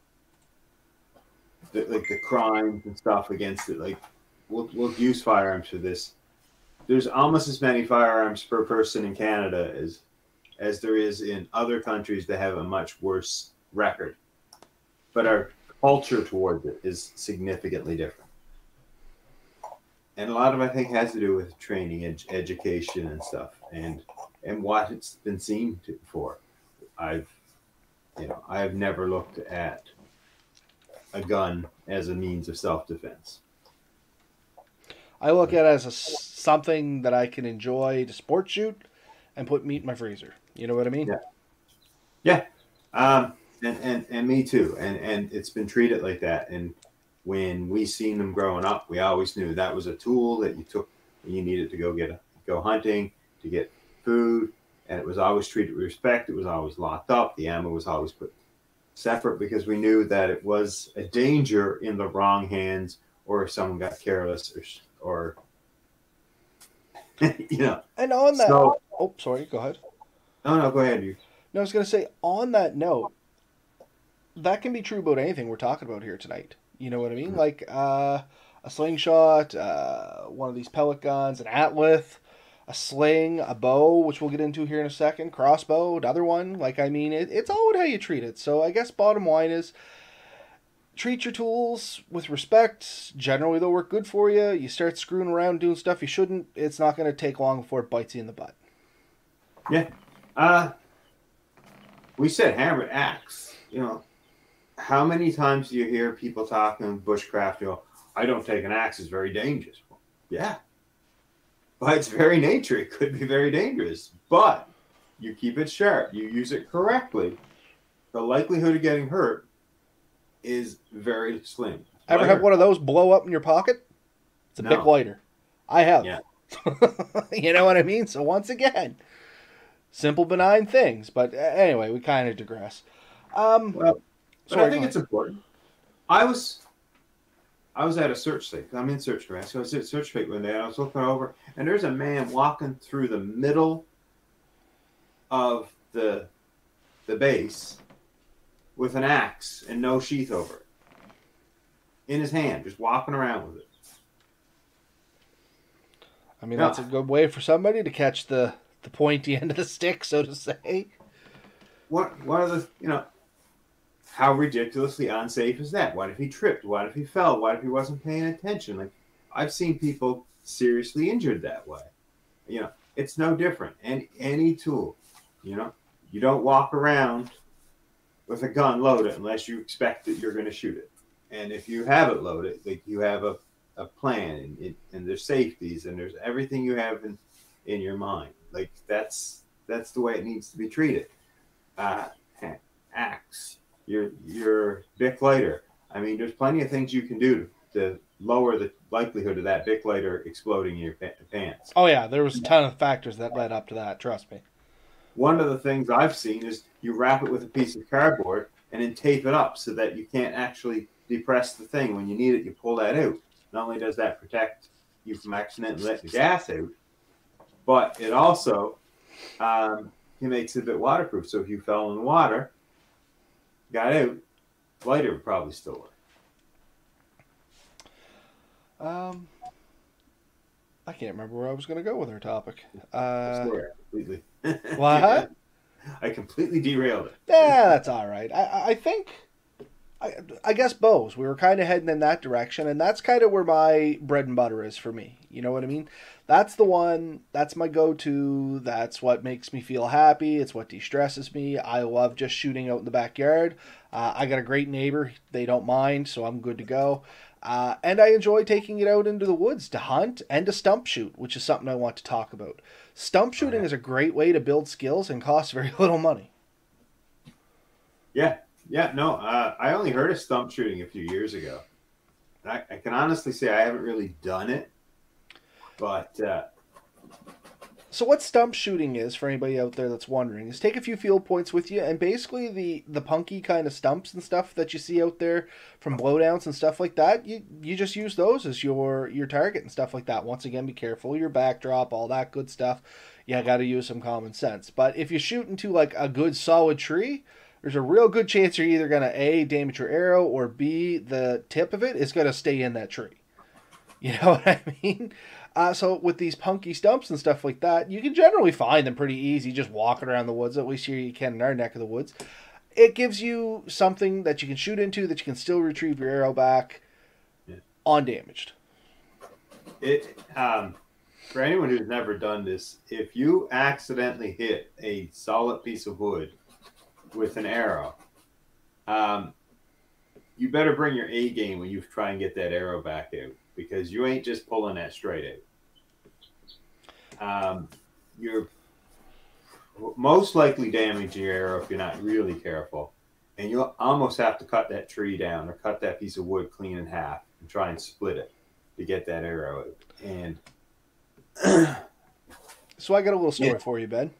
the, like the crimes and stuff against it. Like we'll we'll use firearms for this. There's almost as many firearms per person in Canada as as there is in other countries that have a much worse record, but our culture towards it is significantly different. And a lot of it, I think, has to do with training, ed- education, and stuff, and and what it's been seen to, for. I've, you know, I have never looked at a gun as a means of self-defense. I look at it as a, something that I can enjoy to sport shoot and put meat in my freezer. You know what I mean? Yeah. Yeah. Um, and, and, and me too. And, and it's been treated like that. And when we seen them growing up, we always knew that was a tool that you took when you needed to go get a, go hunting, to get food. And it was always treated with respect. It was always locked up. The ammo was always put separate because we knew that it was a danger in the wrong hands, or if someone got careless, or, or you know. And on that, So- oh, sorry, go ahead. No, no, go ahead. You. No, I was going to say, on that note, that can be true about anything we're talking about here tonight. You know what I mean? Like uh, a slingshot, uh, one of these pellet guns, an atlas, a sling, a bow, which we'll get into here in a second, crossbow, another one. Like, I mean, it, it's all about how you treat it. So I guess bottom line is, treat your tools with respect. Generally, they'll work good for you. You start screwing around doing stuff you shouldn't, it's not going to take long before it bites you in the butt. Yeah. Uh, we said hammered axe. You know, how many times do you hear people talking bushcraft? You know, I don't take an axe; it's very dangerous. Well, yeah, by its very nature, it could be very dangerous. But you keep it sharp, you use it correctly, the likelihood of getting hurt is very slim. Ever have one of those blow up in your pocket? It's a No. big lighter. I have. Yeah. You know what I mean? So once again, simple, benign things. But uh, anyway, we kind of digress. Um, Well, but sorry, I think go it's important. I was, I was at a search site. I'm in search for so I was at search site one day. And I was looking over, and there's a man walking through the middle of the the base with an axe and no sheath over it in his hand, just walking around with it. I mean, Yeah. that's a good way for somebody to catch the, the pointy end of the stick, so to say. What one of the you know, how ridiculously unsafe is that? What if he tripped? What if he fell? What if he wasn't paying attention? Like I've seen people seriously injured that way. You know, it's no different. And any tool, you know, you don't walk around with a gun loaded unless you expect that you're going to shoot it. And if you have it loaded, like you have a, a plan and, it, and there's safeties and there's everything you have in, in your mind. Like that's that's the way it needs to be treated. Uh, axe, your your Bic lighter. I mean, there's plenty of things you can do to lower the likelihood of that Bic lighter exploding in your pa- pants. Oh, yeah, there was a ton of factors that led up to that, trust me. One of the things I've seen is you wrap it with a piece of cardboard and then tape it up so that you can't actually depress the thing. When you need it, you pull that out. Not only does that protect you from accidentally letting the gas out, but it also um, it makes it a bit waterproof. So if you fell in the water, got out, lighter would probably still work. Um, I can't remember where I was going to go with our topic. I Uh, swear, completely. what? I completely derailed it. Yeah, that's all right. I, I- I think, I, I guess bows. We were kind of heading in that direction, and that's kind of where my bread and butter is for me. You know what I mean? That's the one. That's my go-to. That's what makes me feel happy. It's what de-stresses me. I love just shooting out in the backyard. Uh, I got a great neighbor. They don't mind, so I'm good to go. Uh, and I enjoy taking it out into the woods to hunt and to stump shoot, which is something I want to talk about. Stump Oh, shooting yeah. is a great way to build skills and costs very little money. Yeah, yeah, no, uh, I only heard of stump shooting a few years ago. I, I can honestly say I haven't really done it, but uh, So what stump shooting is, for anybody out there that's wondering, is take a few field points with you, and basically the the punky kind of stumps and stuff that you see out there from blowdowns and stuff like that, you you just use those as your your target and stuff like that. Once again, be careful, your backdrop, all that good stuff. You got to use some common sense. But if you shoot into like a good solid tree, there's a real good chance you're either gonna A, damage your arrow, or B, the tip of it is gonna stay in that tree. You know what I mean? Uh, so with these punky stumps and stuff like that, you can generally find them pretty easy just walking around the woods. At least here you can in our neck of the woods. It gives you something that you can shoot into that you can still retrieve your arrow back yeah. undamaged. It um, for anyone who's never done this, if you accidentally hit a solid piece of wood with an arrow, um, you better bring your A game when you try and get that arrow back out, because you ain't just pulling that straight out. Um, you're most likely damaging your arrow if you're not really careful, and you'll almost have to cut that tree down or cut that piece of wood clean in half and try and split it to get that arrow out. And So I got a little story Yeah. for you, Ben.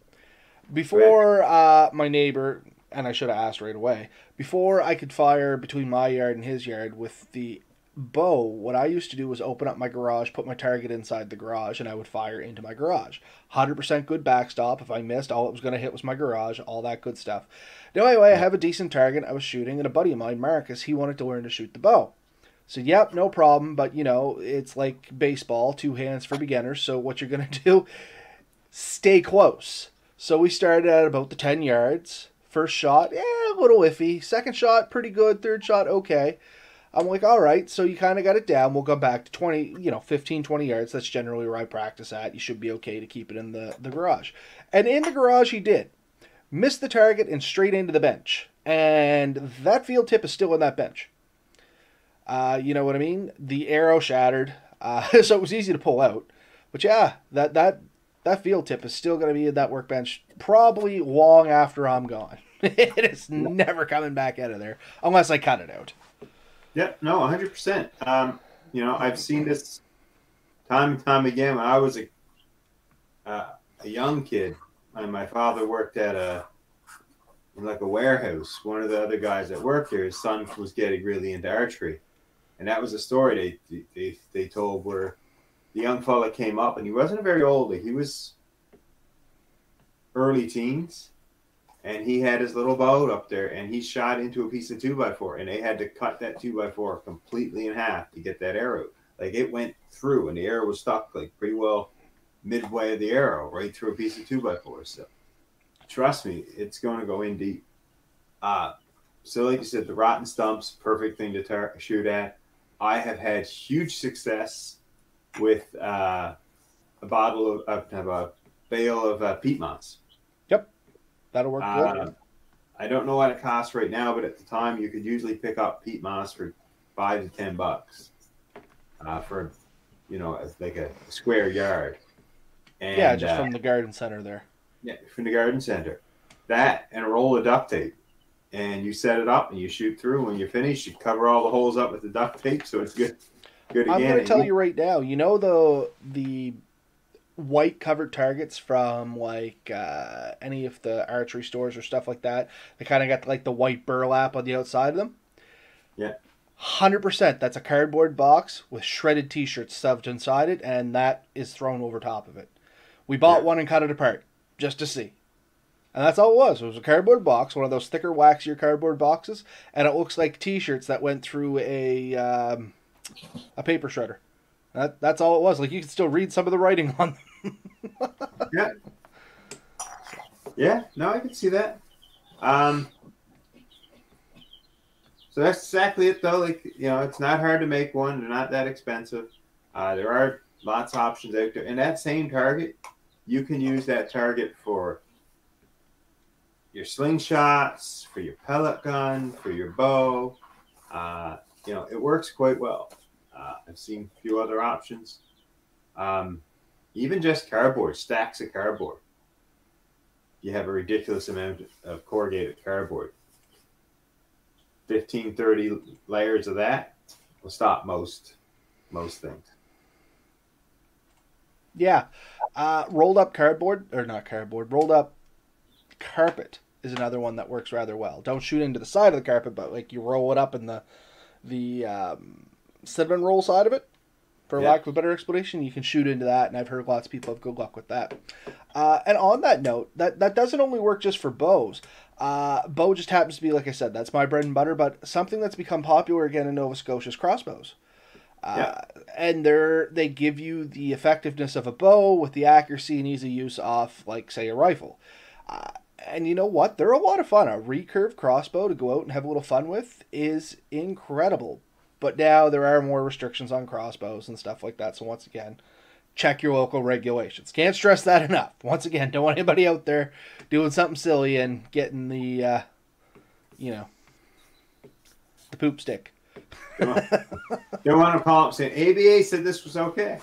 Before uh, my neighbor, and I should have asked right away, before I could fire between my yard and his yard with the bow, what I used to do was open up my garage, put my target inside the garage, and I would fire into my garage. one hundred percent good backstop. If I missed, all it was going to hit was my garage, all that good stuff. Now, anyway, I have a decent target I was shooting, and a buddy of mine, Marcus, he wanted to learn to shoot the bow. So, yep, no problem, but, you know, it's like baseball, two hands for beginners, so what you're going to do, stay close. So we started at about the ten yards. First shot, yeah, a little iffy. Second shot, pretty good. Third shot, okay. I'm like, all right, so you kind of got it down. We'll go back to twenty, you know, fifteen, twenty yards. That's generally where I practice at. You should be okay to keep it in the, the garage. And in the garage, he did. Missed the target and straight into the bench. And that field tip is still in that bench. Uh, you know what I mean? The arrow shattered, uh, so it was easy to pull out. But yeah, that that that field tip is still going to be in that workbench probably long after I'm gone. It is never coming back out of there unless I cut it out. yeah, no, one hundred percent. Um, you know, I've seen this time and time again. When I was a uh, a young kid, and my father worked at a like a warehouse. One of the other guys that worked there, his son was getting really into archery, and that was a story they they they told where the young fella came up, and he wasn't very old. He was early teens, and he had his little boat up there, and he shot into a piece of two by four, and they had to cut that two by four completely in half to get that arrow. Like, it went through, and the arrow was stuck like pretty well midway of the arrow, right through a piece of two by four. So trust me, it's going to go in deep. Uh, so like you said, the rotten stumps, perfect thing to tar- shoot at. I have had huge success with uh, a bottle of, of a bale of uh, peat moss. Yep, that'll work Uh, good. I don't know what it costs right now, but at the time you could usually pick up peat moss for five to ten bucks uh, for, you know, like a square yard. And, Yeah, just uh, from the garden center there. yeah, from the garden center. That and a roll of duct tape. And you set it up and you shoot through. When you finish, you cover all the holes up with the duct tape, so it's good. Good again. I'm going to And tell you right now, you know the the white covered targets from like uh, any of the archery stores or stuff like that? They kind of got like the white burlap on the outside of them. Yeah. one hundred percent that's a cardboard box with shredded t-shirts stuffed inside it, and that is thrown over top of it. We bought Yeah. one and cut it apart just to see. And that's all it was. It was a cardboard box, one of those thicker, waxier cardboard boxes, and it looks like t-shirts that went through a um, a paper shredder. That, that's all it was. Like, you can still read some of the writing on them. Yeah. Yeah, no, I can see that. Um, so that's exactly it, though. Like, you know, it's not hard to make one. They're not that expensive. Uh, there are lots of options out there. And that same target, you can use that target for your slingshots, for your pellet gun, for your bow. Uh, you know, it works quite well. Uh, I've seen a few other options. Um, even just cardboard, stacks of cardboard. You have a ridiculous amount of corrugated cardboard. fifteen, thirty layers of that will stop most most things. Yeah. Uh, rolled up cardboard, or not cardboard, rolled up carpet is another one that works rather well. Don't shoot into the side of the carpet, but like you roll it up in the the um, cinnamon roll side of it, for Yeah. lack of a better explanation. You can shoot into that, and I've heard lots of people have good luck with that. Uh, and on that note, that, that doesn't only work just for bows. Uh, bow just happens to be, like I said, that's my bread and butter, but something that's become popular again in Nova Scotia is crossbows. Uh, Yeah. and they're they give you the effectiveness of a bow with the accuracy and easy use off, like, say, a rifle. Uh, and you know what? They're a lot of fun. A recurve crossbow to go out and have a little fun with is incredible. But now there are more restrictions on crossbows and stuff like that. So once again, check your local regulations. Can't stress that enough. Once again, don't want anybody out there doing something silly and getting the, uh, you know, the poop stick. Don't, don't want to call up saying A B A said this was okay.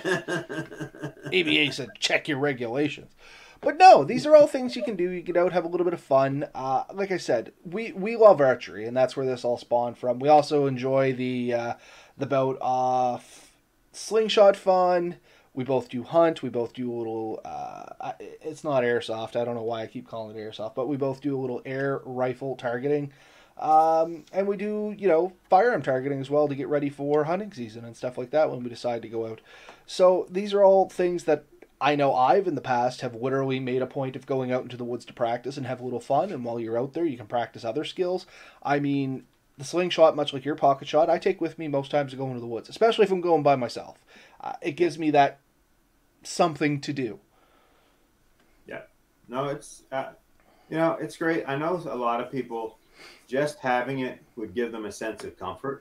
A B A said check your regulations. But no, these are all things you can do. You get out, have a little bit of fun. Uh, like I said, we, we love archery, and that's where this all spawned from. We also enjoy the uh, the bout of slingshot fun. We both do hunt. We both do a little. Uh, it's not airsoft. I don't know why I keep calling it airsoft, but we both do a little air rifle targeting. Um, and we do, you know, firearm targeting as well to get ready for hunting season and stuff like that when we decide to go out. So these are all things that I know I've in the past have literally made a point of going out into the woods to practice and have a little fun. And while you're out there, you can practice other skills. I mean, the slingshot, much like your pocket shot, I take with me most times to go into the woods, especially if I'm going by myself. Uh, it gives me that something to do. Yeah. No, it's, uh, you know, it's great. I know a lot of people, just having it would give them a sense of comfort.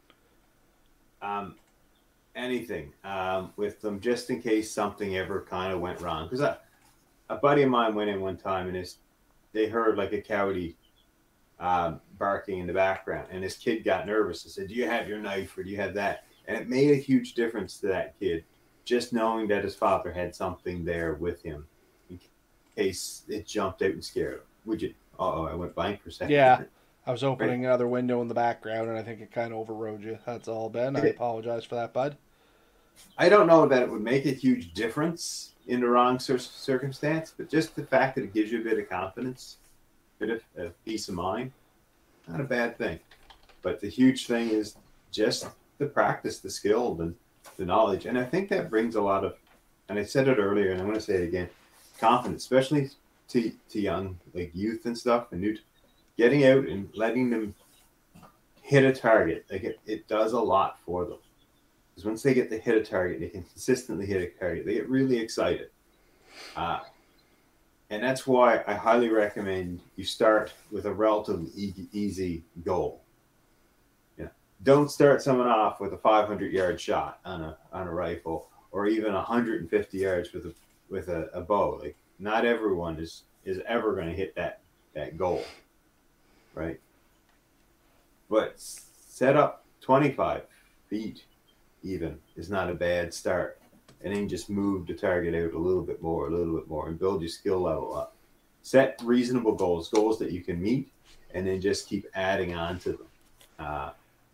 Um, anything um, with them, just in case something ever kind of went wrong. Because a, a buddy of mine went in one time and his, they heard like a coyote um, barking in the background, and his kid got nervous and said, "Do you have your knife or do you have that?" And it made a huge difference to that kid, just knowing that his father had something there with him in case it jumped out and scared him. Would you? Uh oh, I went blank for a second. Yeah. I was opening right. Another window in the background, and I think it kind of overrode you. That's all, Ben. I apologize for that, bud. I don't know that it would make a huge difference in the wrong cir- circumstance, but just the fact that it gives you a bit of confidence, a bit of, of peace of mind, not a bad thing. But the huge thing is just the practice, the skill, the, the knowledge. And I think that brings a lot of, and I said it earlier, and I'm going to say it again, confidence, especially to, to young, like youth and stuff, and new. Getting out and letting them hit a target, like it, it does a lot for them. Because once they get to hit a target, they can consistently hit a target. They get really excited. Uh, and that's why I highly recommend you start with a relatively e- easy goal. Yeah. Don't start someone off with a five hundred yard shot on a on a rifle, or even one hundred fifty yards with a with a, a bow. Like, not everyone is is ever going to hit that that goal. Right. But set up twenty-five feet even is not a bad start. And then just move the target out a little bit more, a little bit more, and build your skill level up. Set reasonable goals, goals that you can meet, and then just keep adding on to them. Uh,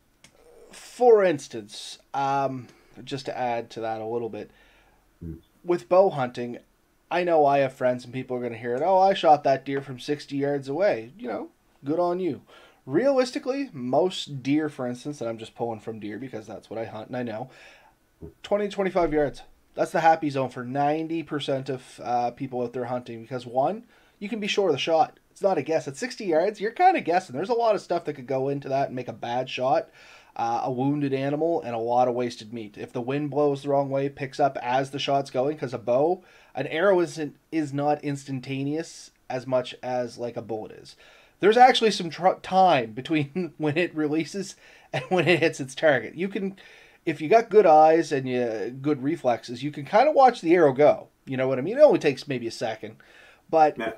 For instance, um, just to add to that a little bit, hmm. with bow hunting, I know I have friends and people are going to hear it, oh, I shot that deer from sixty yards away. You know, good on you. Realistically, most deer, for instance, and I'm just pulling from deer because that's what I hunt and I know, twenty to twenty-five yards. That's the happy zone for ninety percent of uh, people out there hunting because, one, you can be sure of the shot. It's not a guess. At sixty yards, you're kind of guessing. There's a lot of stuff that could go into that and make a bad shot, uh, a wounded animal, and a lot of wasted meat. If the wind blows the wrong way, picks up as the shot's going, because a bow, an arrow isn't is not instantaneous as much as like a bullet is. There's actually some tr- time between when it releases and when it hits its target. You can, if you got good eyes and you good reflexes, you can kind of watch the arrow go. You know what I mean? It only takes maybe a second. But yeah.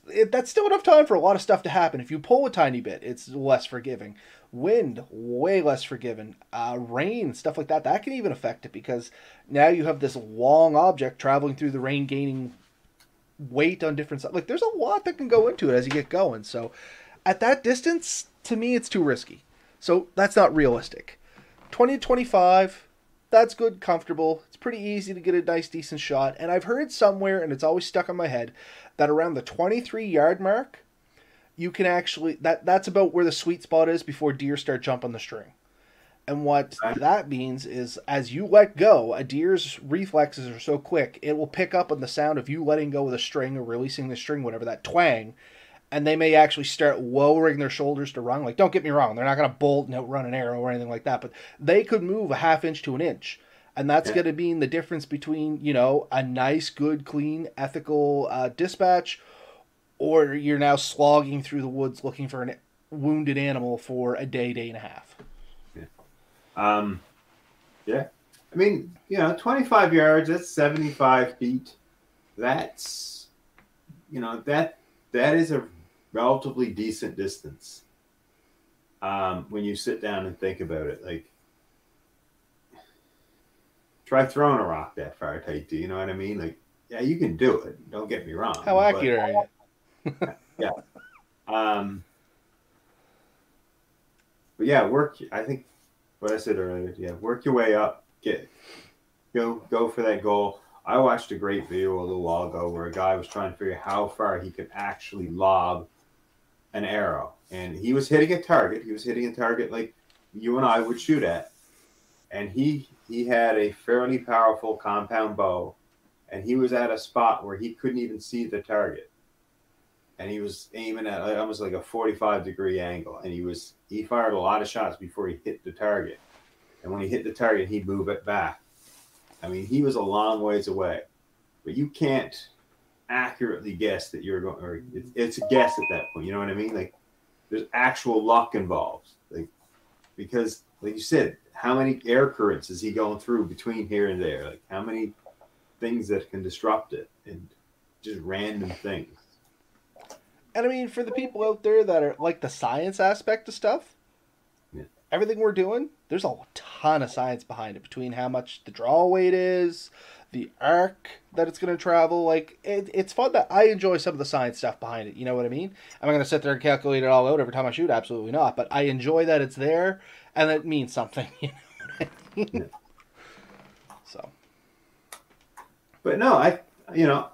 it, that's still enough time for a lot of stuff to happen. If you pull a tiny bit, it's less forgiving. Wind, way less forgiving. Uh, rain, stuff like that, that can even affect it because now you have this long object traveling through the rain, gaining weight on different sides. Like, there's a lot that can go into it as you get going. So, at that distance, to me, it's too risky. So, that's not realistic. twenty to twenty-five, that's good, comfortable. It's pretty easy to get a nice, decent shot. And I've heard somewhere, and it's always stuck in my head, that around the twenty-three yard mark, you can actually, that that's about where the sweet spot is before deer start jumping the string. And what that means is as you let go, a deer's reflexes are so quick, it will pick up on the sound of you letting go of the string or releasing the string, whatever, that twang, and they may actually start lowering their shoulders to run. Like, don't get me wrong, they're not going to bolt and outrun an arrow or anything like that, but they could move a half inch to an inch. And that's yeah. going to mean the difference between, you know, a nice, good, clean, ethical uh, dispatch, or you're now slogging through the woods looking for a wounded animal for a day, day and a half. Yeah. Um, yeah. I mean, you know, twenty-five yards, that's seventy-five feet. That's, you know, that that is a relatively decent distance um, when you sit down and think about it. Like, try throwing a rock that far, tight. Do you know what I mean? Like, yeah, you can do it. Don't get me wrong. How accurate are you? Yeah. Um, but yeah, work. I think what I said earlier. Yeah, work your way up. Get go go for that goal. I watched a great video a little while ago where a guy was trying to figure out how far he could actually lob an arrow, and he was hitting a target. He was hitting a target like you and I would shoot at, and he he had a fairly powerful compound bow, and he was at a spot where he couldn't even see the target. And he was aiming at almost like a forty-five degree angle. And he was he fired a lot of shots before he hit the target. And when he hit the target, he'd move it back. I mean, he was a long ways away. But you can't accurately guess that you're going, or it's, it's a guess at that point. You know what I mean? Like, there's actual luck involved. Like, because, like you said, how many air currents is he going through between here and there? Like, how many things that can disrupt it? And just random things. And I mean, for the people out there that are like the science aspect of stuff, yeah. everything we're doing, there's a ton of science behind it between how much the draw weight is, the arc that it's going to travel. Like, it, it's fun that I enjoy some of the science stuff behind it. You know what I mean? Am I going to sit there and calculate it all out every time I shoot? Absolutely not. But I enjoy that it's there and that it means something. You know what I mean? Yeah. So. But no, I, you know,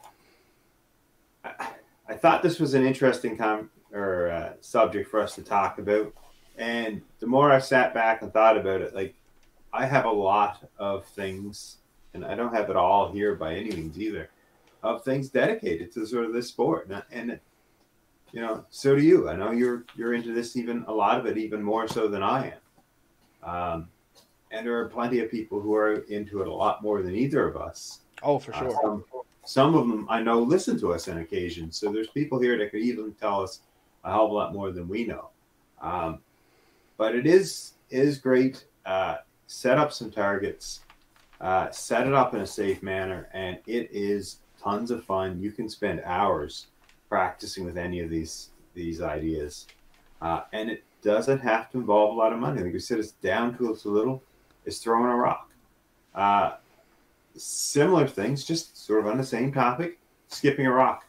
I, I thought this was an interesting com- or uh, subject for us to talk about. And the more I sat back and thought about it, like, I have a lot of things, and I don't have it all here by any means either, of things dedicated to sort of this sport. And, and you know, so do you. I know you're you're into this even, a lot of it even more so than I am. Um, and there are plenty of people who are into it a lot more than either of us. Oh, for sure. Uh, some, some of them I know listen to us on occasion. So there's people here that could even tell us a hell of a lot more than we know. Um, but it is is great. Uh, set up some targets, uh, set it up in a safe manner, and it is tons of fun. You can spend hours practicing with any of these these ideas, uh, and it doesn't have to involve a lot of money. Like I said, it's down to as little as throwing a rock. Uh, similar things, just sort of on the same topic, skipping a rock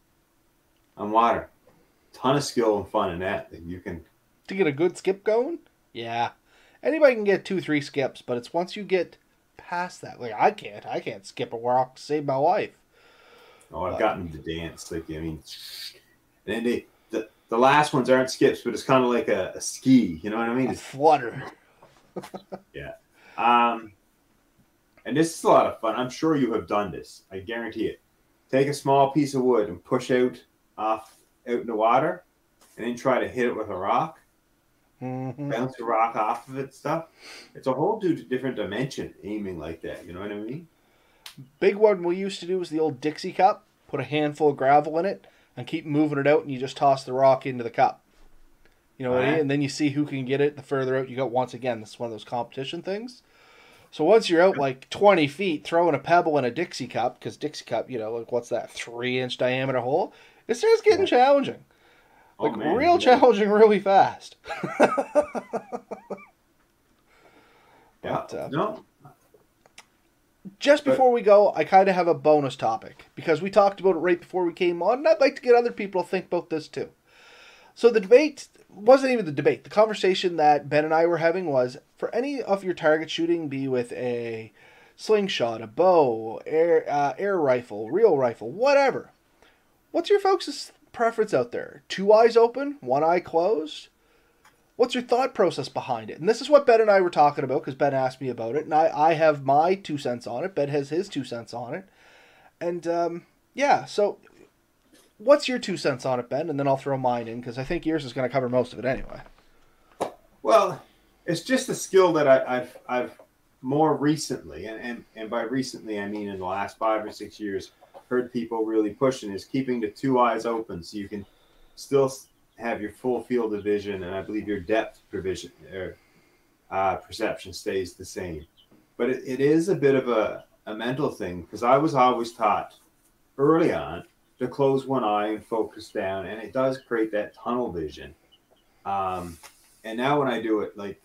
on water. Ton of skill and fun in that. That you can to get a good skip going. Yeah. Anybody can get two, three skips, but it's once you get past that. Like, I can't. I can't skip a rock to save my life. Oh, I've but, gotten to dance. Like, I mean, and then they, the, the last ones aren't skips, but it's kind of like a, a ski. You know what I mean? A it's flutter. Yeah. Um, and this is a lot of fun. I'm sure you have done this. I guarantee it. Take a small piece of wood and push out off out in the water, and then try to hit it with a rock. Mm-hmm. Bounce the rock off of it, stuff. It's a whole different dimension aiming like that. You know what I mean? Big one we used to do was the old Dixie cup. Put a handful of gravel in it and keep moving it out, and you just toss the rock into the cup. You know what I mean? And then you see who can get it the further out you go. Once again, this is one of those competition things. So once you're out like twenty feet, throwing a pebble in a Dixie cup, because Dixie cup, you know, like what's that, three inch diameter hole? It starts getting Yeah. challenging. Oh Like, man, real yeah. challenging really fast. Yeah. But, uh, No, just but before we go, I kind of have a bonus topic because we talked about it right before we came on, and I'd like to get other people to think about this too. So the debate wasn't even the debate. The conversation that Ben and I were having was for any of your target shooting, be with a slingshot, a bow, air uh, air rifle, real rifle, whatever. What's your folks' preference out there? Two eyes open, one eye closed? What's your thought process behind it? And this is what Ben and I were talking about because Ben asked me about it, and I, I have my two cents on it. Ben has his two cents on it. And um, yeah, so what's your two cents on it, Ben? And then I'll throw mine in because I think yours is going to cover most of it anyway. well, it's just a skill that I, I've I've more recently, and, and and by recently I mean in the last five or six years, heard people really pushing is keeping the two eyes open so you can still have your full field of vision, and I believe your depth provision or uh, perception stays the same. But it, it is a bit of a, a mental thing because I was always taught early on to close one eye and focus down, and it does create that tunnel vision. Um, and now when I do it, like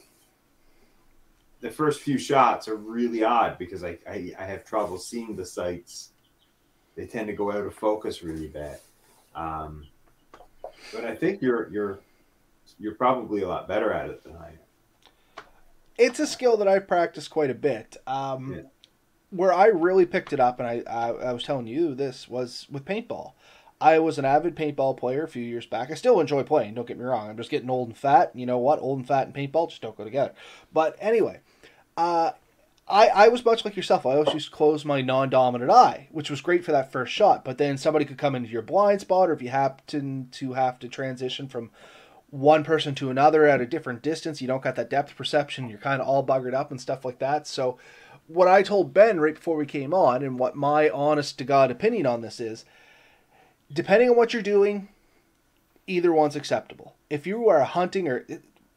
the first few shots are really odd because I, I, I have trouble seeing the sights. They tend to go out of focus really bad. Um, but I think you're you're you're probably a lot better at it than I am. It's a skill that I've practiced quite a bit. Um, Yeah. Where I really picked it up, and I, I I was telling you this, was with paintball. I was an avid paintball player a few years back. I still enjoy playing, don't get me wrong. I'm just getting old and fat. You know what? Old and fat and paintball just don't go together. But anyway, uh, I, I was much like yourself. I always used to close my non-dominant eye, which was great for that first shot. But then somebody could come into your blind spot, or if you happen to have to transition from one person to another at a different distance, you don't got that depth perception. You're kind of all buggered up and stuff like that. So what I told Ben right before we came on, and what my honest to God opinion on this is, depending on what you're doing, either one's acceptable. If you are hunting or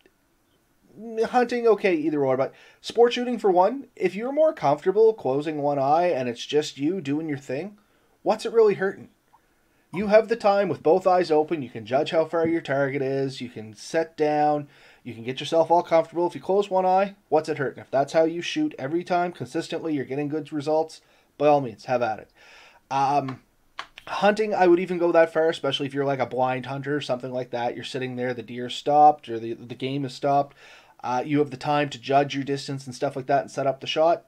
hunting, okay, either or, but sport shooting for one, if you're more comfortable closing one eye and it's just you doing your thing, what's it really hurting? You have the time with both eyes open. You can judge how far your target is. You can set down. You can get yourself all comfortable. If you close one eye, what's it hurting? If that's how you shoot every time consistently, you're getting good results, by all means, have at it. Um, hunting, I would even go that far, especially if you're like a blind hunter or something like that. You're sitting there, the deer stopped or the, the game is stopped. Uh, you have the time to judge your distance and stuff like that and set up the shot.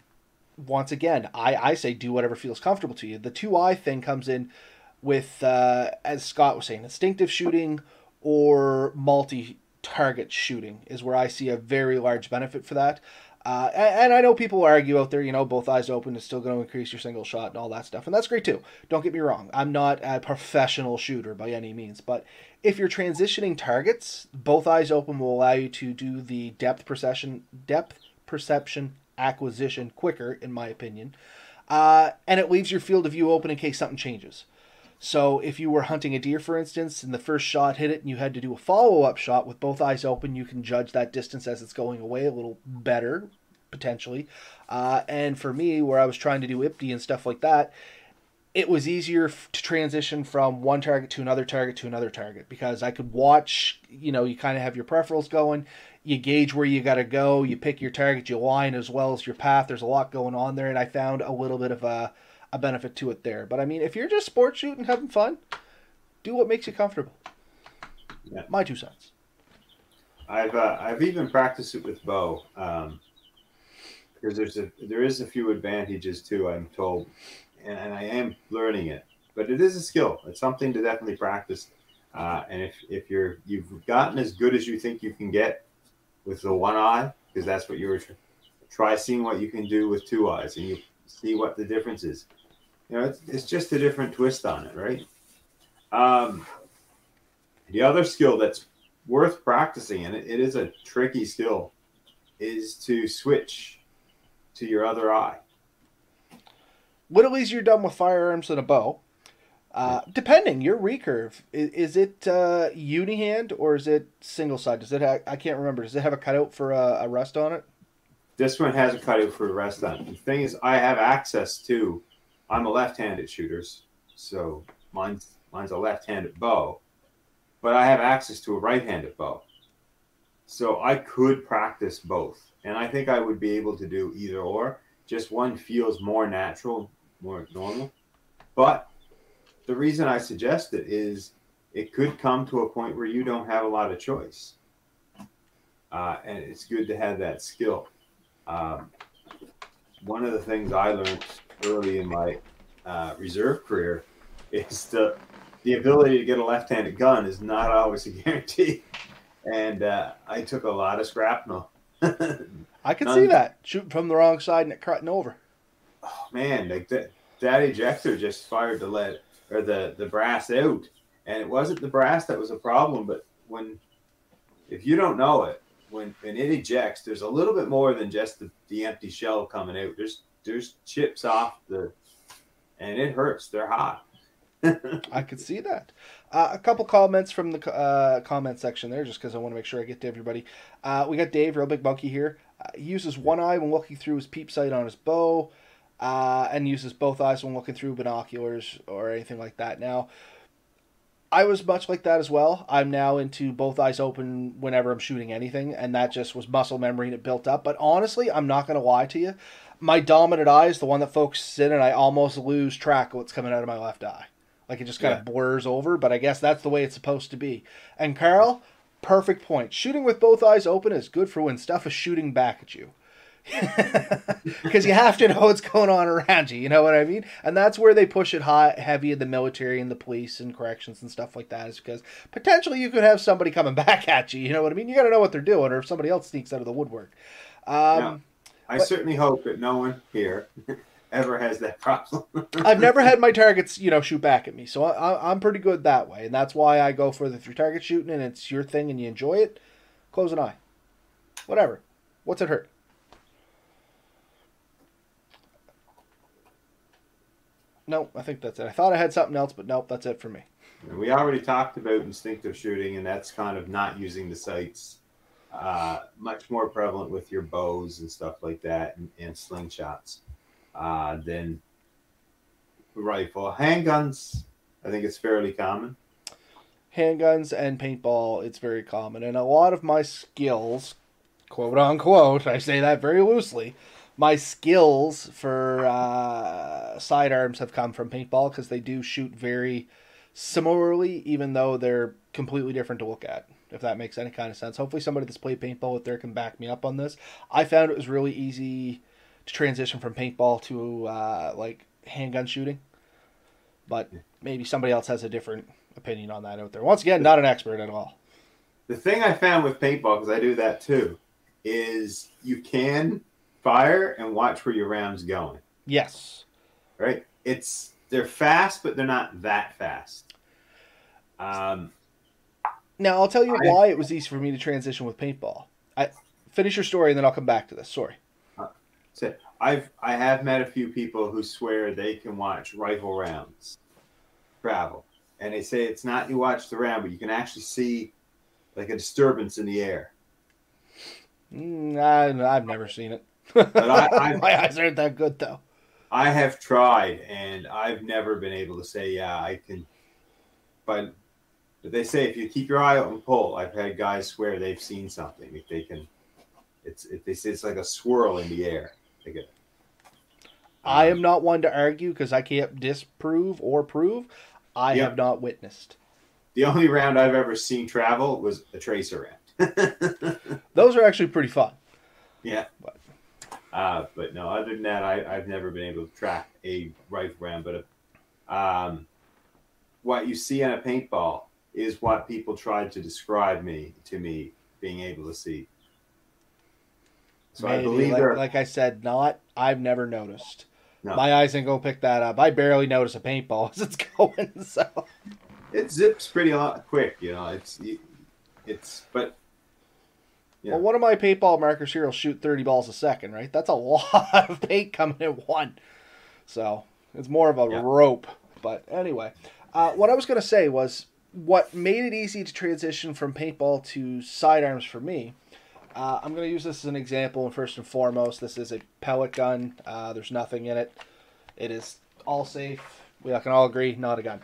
Once again, I, I say do whatever feels comfortable to you. The two-eye thing comes in with, uh, as Scott was saying, instinctive shooting or multi-target shooting is where I see a very large benefit for that. Uh, and, and I know people argue out there, you know, both eyes open is still going to increase your single shot and all that stuff. And that's great too. Don't get me wrong. I'm not a professional shooter by any means. But if you're transitioning targets, both eyes open will allow you to do the depth perception, depth perception acquisition quicker, in my opinion. Uh, and it leaves your field of view open in case something changes. So if you were hunting a deer, for instance, and the first shot hit it and you had to do a follow-up shot with both eyes open, you can judge that distance as it's going away a little better, potentially. Uh, and for me, where I was trying to do I P D and stuff like that, it was easier to transition from one target to another target to another target because I could watch, you know, you kind of have your peripherals going, you gauge where you got to go, you pick your target, you align as well as your path. There's a lot going on there, and I found a little bit of a a benefit to it there. But I mean, if you're just sport shooting, having fun, do what makes you comfortable. Yeah. My two cents. I've uh, I've even practiced it with bow um, because there's a there is a few advantages too. I'm told, and, and I am learning it. But it is a skill. It's something to definitely practice. Uh, and if if you're you've gotten as good as you think you can get with the one eye, because that's what you were try seeing what you can do with two eyes, and you see what the difference is. You know, it's, it's just a different twist on it, right? Um, the other skill that's worth practicing, and it, it is a tricky skill, is to switch to your other eye. Little easier done with firearms than a bow. Uh, depending, your recurve, is, is it uh, unihand or is it single side? Does it have, I can't remember. Does it have a cutout for a, a rest on it? This one has a cutout for a rest on it. The thing is, I have access to, I'm a left-handed shooter, so mine's Mine's a left-handed bow, but I have access to a right-handed bow. So I could practice both. And I think I would be able to do either or. Just one feels more natural, more normal. But the reason I suggest it is it could come to a point where you don't have a lot of choice. Uh, and it's good to have that skill. Um, one of the things I learned early in my uh, reserve career is the, the ability to get a left-handed gun is not always a guarantee. And uh, I took a lot of shrapnel. I can see that. Shooting from the wrong side and it cutting over. Oh, man, like that, that ejector just fired the lead or the, the brass out. And it wasn't the brass that was a problem, but when, if you don't know it, when, when it ejects, there's a little bit more than just the, the empty shell coming out. There's there's chips off the, and it hurts. They're hot. I could see that. Uh, a couple comments from the uh, comment section there, just because I want to make sure I get to everybody. Uh, we got Dave, Real Big Monkey here. Uh, he uses one eye when looking through his peep sight on his bow, uh, and uses both eyes when looking through binoculars or anything like that. Now, I was much like that as well. I'm now into both eyes open whenever I'm shooting anything, and that just was muscle memory and it built up. But honestly, I'm not going to lie to you. My dominant eye is the one that focuses in, and I almost lose track of what's coming out of my left eye. Like, it just kind yeah. of blurs over, but I guess that's the way it's supposed to be. And Carl, perfect point. Shooting with both eyes open is good for when stuff is shooting back at you. Because you have to know what's going on around you, you know what I mean? And that's where they push it high, heavy in the military and the police and corrections and stuff like that, is because potentially you could have somebody coming back at you, you know what I mean? You got to know what they're doing, or if somebody else sneaks out of the woodwork. Um, yeah. I but, certainly hope that no one here ever has that problem. I've never had my targets, you know, shoot back at me, so I, I'm pretty good that way, and that's why I go for the three target shooting, and it's your thing and you enjoy it. Close an eye. Whatever. What's it hurt? No, I think that's it. I thought I had something else, but nope, that's it for me. We already talked about instinctive shooting, and that's kind of not using the sights. Uh, much more prevalent with your bows and stuff like that, and, and slingshots uh, than rifle. Handguns, I think it's fairly common. Handguns and paintball, it's very common. And a lot of my skills, quote unquote, I say that very loosely, my skills for uh, sidearms have come from paintball, because they do shoot very similarly, even though they're completely different to look at, if that makes any kind of sense. Hopefully somebody that's played paintball out there can back me up on this. I found it was really easy to transition from paintball to uh, like handgun shooting, but maybe somebody else has a different opinion on that out there. Once again, not an expert at all. The thing I found with paintball, because I do that too, is you can fire and watch where your round's going. Yes. Right? It's they're fast, but they're not that fast. Um, now, I'll tell you I, why it was easy for me to transition with paintball. I finish your story, and then I'll come back to this. Sorry. Uh, so I've I have met a few people who swear they can watch rifle rounds travel, and they say it's not you watch the round, but you can actually see like a disturbance in the air. Mm, I, I've never seen it. But I, my eyes aren't that good, though. I have tried, and I've never been able to say, yeah, I can. But, but they say if you keep your eye out and pull, I've had guys swear they've seen something. If they can, it's if they say it's like a swirl in the air. They get, I am not one to argue because I can't disprove or prove. I yep. have not witnessed. The only round I've ever seen travel was a tracer round. Those are actually pretty fun. Yeah. But, uh, but no, other than that, I, I've never been able to track a rifle round. But a, um, what you see on a paintball is what people tried to describe me to me being able to see. So maybe, I believe like, there, like I said, not. I've never noticed. No. My eyes ain't gonna pick that up. I barely notice a paintball as it's going. So it zips pretty quick, you know. It's it's but. Yeah. Well, one of my paintball markers here will shoot thirty balls a second, right? That's a lot of paint coming in one. So it's more of a yeah. rope. But anyway, uh, what I was going to say was what made it easy to transition from paintball to sidearms for me. Uh, I'm going to use this as an example, and first and foremost, this is a pellet gun. Uh, there's nothing in it. It is all safe. We can all agree, not a gun.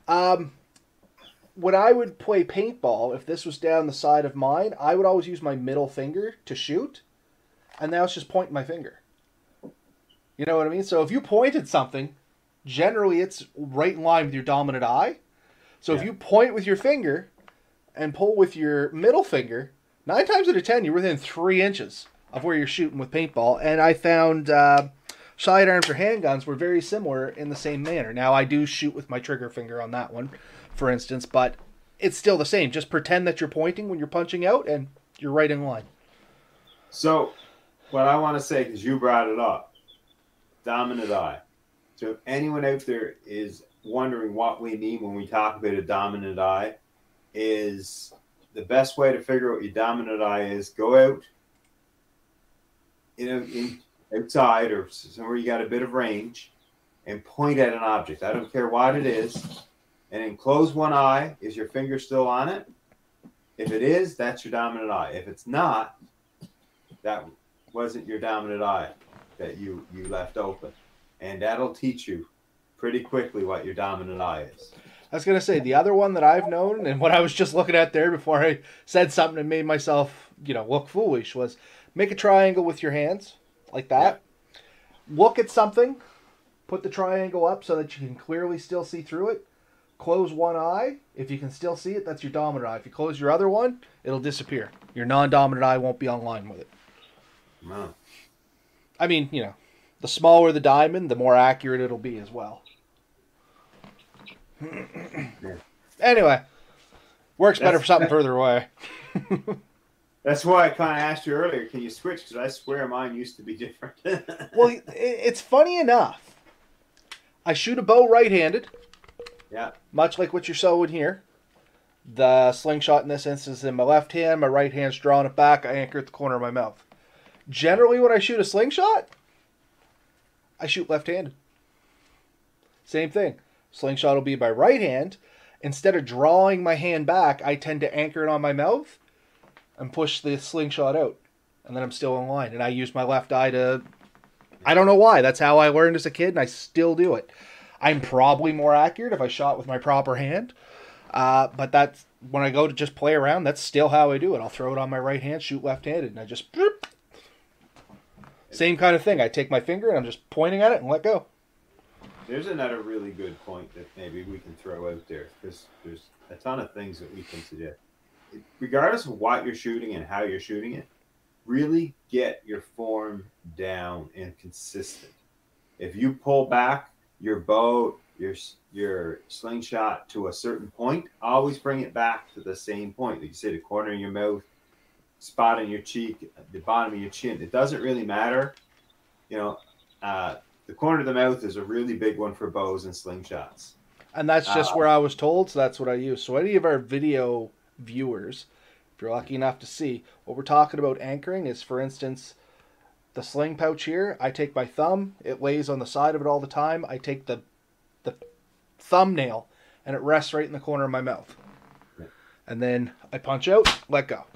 Um, when I would play paintball, if this was down the side of mine, I would always use my middle finger to shoot, and now it's just pointing my finger. You know what I mean? So if you pointed something, generally it's right in line with your dominant eye. So yeah. If you point with your finger and pull with your middle finger, nine times out of ten, you're within three inches of where you're shooting with paintball. And I found uh, sidearms or handguns were very similar in the same manner. Now, I do shoot with my trigger finger on that one, for instance, but it's still the same. Just pretend that you're pointing when you're punching out, and you're right in line. So what I want to say, because you brought it up, dominant eye. So if anyone out there is wondering what we mean when we talk about a dominant eye, is the best way to figure out what your dominant eye is, go out, you know, in, outside or somewhere you got a bit of range and point at an object. I don't care what it is. And then close one eye. Is your finger still on it? If it is, that's your dominant eye. If it's not, that wasn't your dominant eye that you, you left open. And that'll teach you pretty quickly what your dominant eye is. I was going to say, the other one that I've known, and what I was just looking at there before I said something and made myself, you know, look foolish, was make a triangle with your hands, like that. Yeah. Look at something, put the triangle up so that you can clearly still see through it. Close one eye. If you can still see it, that's your dominant eye. If you close your other one, it'll disappear. Your non-dominant eye won't be online with it. Wow. I mean, you know, the smaller the diamond, the more accurate it'll be as well. Yeah. Anyway, works That's, better for something that, further away. That's why I kind of asked you earlier, can you switch? Because I swear mine used to be different. Well, it's funny enough. I shoot a bow right-handed. Yeah. Much like what you're showing here. The slingshot in this instance is in my left hand. My right hand's drawing it back. I anchor at the corner of my mouth. Generally, when I shoot a slingshot, I shoot left-handed. Same thing. Slingshot will be my right hand. Instead of drawing my hand back, I tend to anchor it on my mouth and push the slingshot out. And then I'm still in line. And I use my left eye to... I don't know why. That's how I learned as a kid, and I still do it. I'm probably more accurate if I shot with my proper hand. Uh, but that's when I go to just play around, that's still how I do it. I'll throw it on my right hand, shoot left-handed, and I just... Bloop. Same kind of thing. I take my finger and I'm just pointing at it and let go. There's another really good point that maybe we can throw out there, because there's a ton of things that we can suggest. Regardless of what you're shooting and how you're shooting it, really get your form down and consistent. If you pull back your bow, your your slingshot to a certain point, always bring it back to the same point. Like you say, the corner of your mouth, spot on your cheek, the bottom of your chin. It doesn't really matter. You know, uh, the corner of the mouth is a really big one for bows and slingshots. And that's just uh, where I was told, so that's what I use. So any of our video viewers, if you're lucky enough to see, what we're talking about anchoring is, for instance, the sling pouch here. I take my thumb, it lays on the side of it all the time. I take the the thumbnail, and it rests right in the corner of my mouth. Yeah. And then I punch out, let go.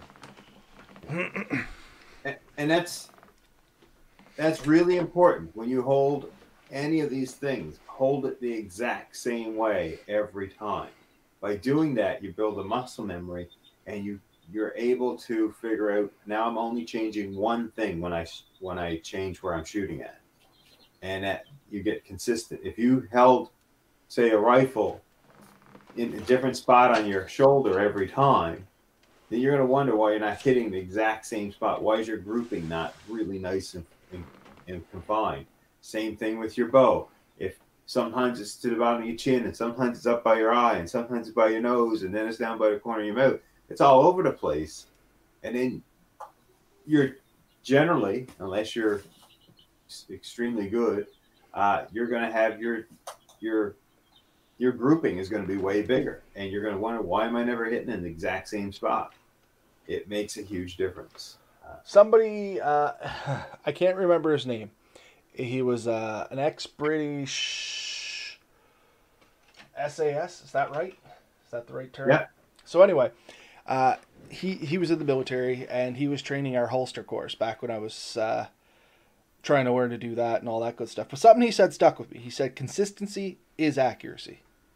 And that's that's really important. When you hold any of these things, hold it the exact same way every time. By doing that, you build a muscle memory, and you you're able to figure out, now I'm only changing one thing when I when I change where I'm shooting at, and that you get consistent. If you held, say, a rifle in a different spot on your shoulder every time, then you're going to wonder why you're not hitting the exact same spot. Why is your grouping not really nice and, and, and confined? Same thing with your bow. If sometimes it's to the bottom of your chin, and sometimes it's up by your eye, and sometimes it's by your nose, and then it's down by the corner of your mouth. It's all over the place. And then you're generally, unless you're extremely good, uh, you're going to have your your your grouping is going to be way bigger, and you're going to wonder, why am I never hitting in the exact same spot? It makes a huge difference. Uh, Somebody, uh, I can't remember his name. He was uh, an ex-British S A S. Is that right? Is that the right term? Yeah. So anyway, uh, he he was in the military, and he was training our holster course back when I was uh, trying to learn to do that and all that good stuff. But something he said stuck with me. He said, consistency is accuracy.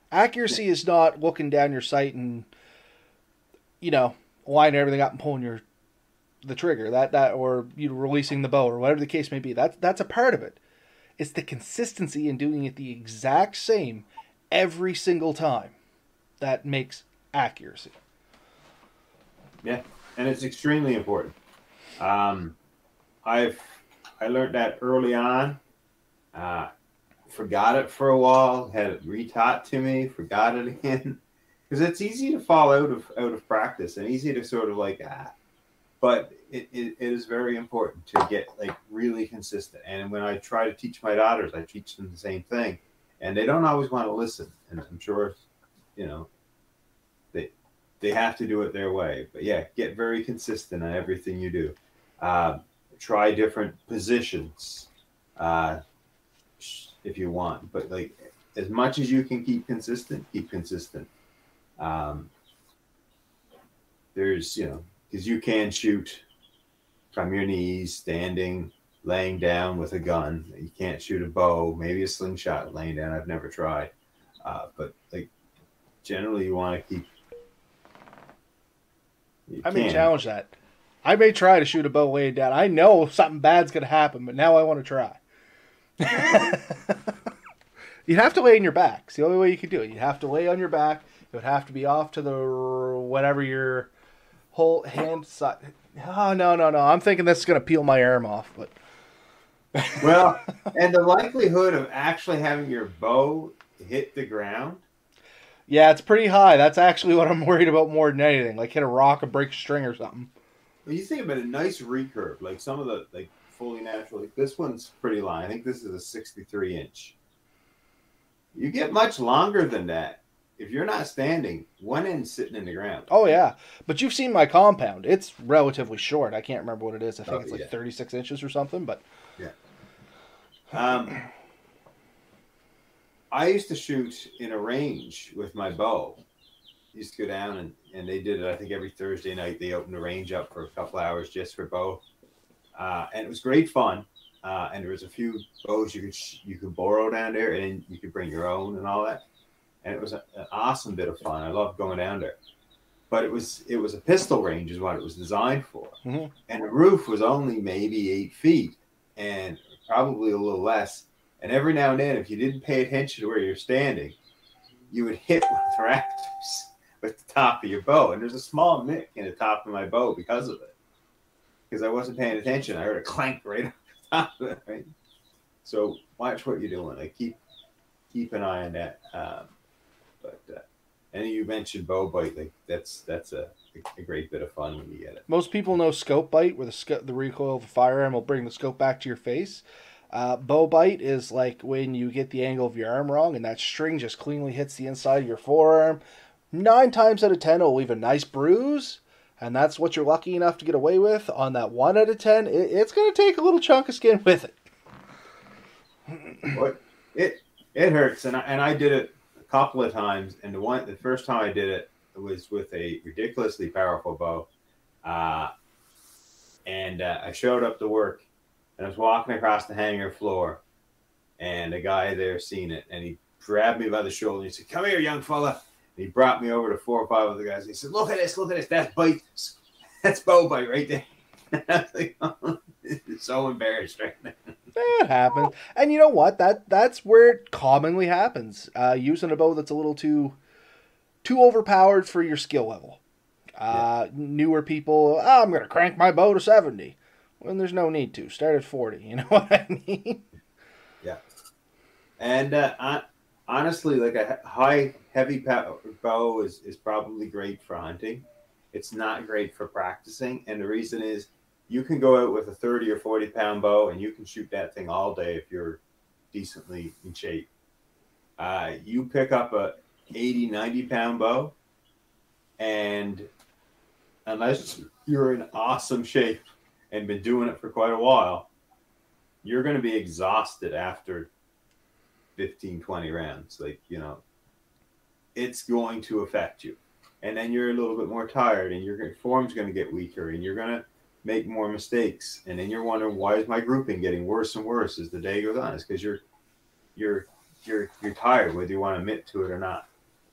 Accuracy is not looking down your sight and, you know, lining everything up and pulling your the trigger. That that or you know, releasing the bow or whatever the case may be. That's that's a part of it. It's the consistency in doing it the exact same every single time that makes accuracy. Yeah, and it's extremely important. Um, I've I learned that early on. Uh, forgot it for a while. Had it retaught to me. Forgot it again. Because it's easy to fall out of out of practice and easy to sort of like ah. But it, it, it is very important to get like really consistent. And when I try to teach my daughters, I teach them the same thing, and they don't always want to listen. And I'm sure, you know, they they have to do it their way. But yeah, get very consistent on everything you do. Uh, try different positions uh, if you want, but like as much as you can keep consistent, keep consistent. Um, there's, you know, because you can shoot from your knees, standing, laying down with a gun. You can't shoot a bow, maybe a slingshot laying down. I've never tried. Uh, but like generally you want to keep. You I may can. challenge that. I may try to shoot a bow laying down. I know something bad's going to happen, but now I want to try. You'd have to lay on your back. It's the only way you could do it. You'd have to lay on your back. It would have to be off to the whatever your whole hand side. Oh, no, no, no. I'm thinking that's going to peel my arm off. But Well, and the likelihood of actually having your bow hit the ground. Yeah, it's pretty high. That's actually what I'm worried about more than anything. Like hit a rock and break a string or something. Well, you think about a nice recurve, like some of the like fully natural. Like this one's pretty long. I think this is a sixty-three inch. You get much longer than that if you're not standing. One end's sitting in the ground. Oh, yeah. But you've seen my compound. It's relatively short. I can't remember what it is. I think Oh, it's like yeah. thirty-six inches or something. But Yeah. Um, I used to shoot in a range with my bow. Used to go down and, and they did it, I think, every Thursday night. They opened the range up for a couple hours just for bow. Uh, and it was great fun. Uh, and there was a few bows you could sh- you could borrow down there, and you could bring your own and all that. And it was a, an awesome bit of fun. I loved going down there. But it was it was a pistol range is what it was designed for. Mhm. And the roof was only maybe eight feet and probably a little less. And every now and then, if you didn't pay attention to where you're standing, you would hit one of the rafters with the top of your bow. And there's a small nick in the top of my bow because of it. Because I wasn't paying attention. I heard a clank right on the top of it. Right? So watch what you're doing. Like keep keep an eye on that. Um, but uh, and you mentioned bow bite. Like that's that's a, a great bit of fun when you get it. most people know scope bite, where the sco- the recoil of a firearm will bring the scope back to your face. Uh, bow bite is like when you get the angle of your arm wrong and that string just cleanly hits the inside of your forearm. Nine times out of ten, it'll leave a nice bruise, and that's what you're lucky enough to get away with. On that one out of ten, it, it's going to take a little chunk of skin with it. But it it hurts, and I, and I did it a couple of times. And the one the first time I did it, it was with a ridiculously powerful bow, uh, and uh, I showed up to work, and I was walking across the hangar floor, and a guy there seen it, and he grabbed me by the shoulder. And he said, "Come here, young fella." And he brought me over to four or five of the guys. And he said, "Look at this, look at this. That's bite. That's bow bite right there." And I was like, oh, it's so embarrassed right now. It happens, and you know what? That that's where it commonly happens. Uh, using a bow that's a little too too overpowered for your skill level. Uh, yeah. Newer people, oh, I'm going to crank my bow to seventy. When there's no need to. Start at forty. You know what I mean? Yeah. And uh, I, honestly, like a high, heavy bow is, is probably great for hunting. It's not great for practicing. And the reason is you can go out with a thirty or forty pound bow and you can shoot that thing all day if you're decently in shape. Uh, you pick up a eighty, ninety pound bow, and unless you're in awesome shape and been doing it for quite a while, you're going to be exhausted after fifteen, twenty rounds. Like, you know, it's going to affect you. And then you're a little bit more tired, and your form's going to get weaker, and you're going to make more mistakes. And then you're wondering, why is my grouping getting worse and worse as the day goes on? It's because you're, you're, you're, you're tired, whether you want to admit to it or not.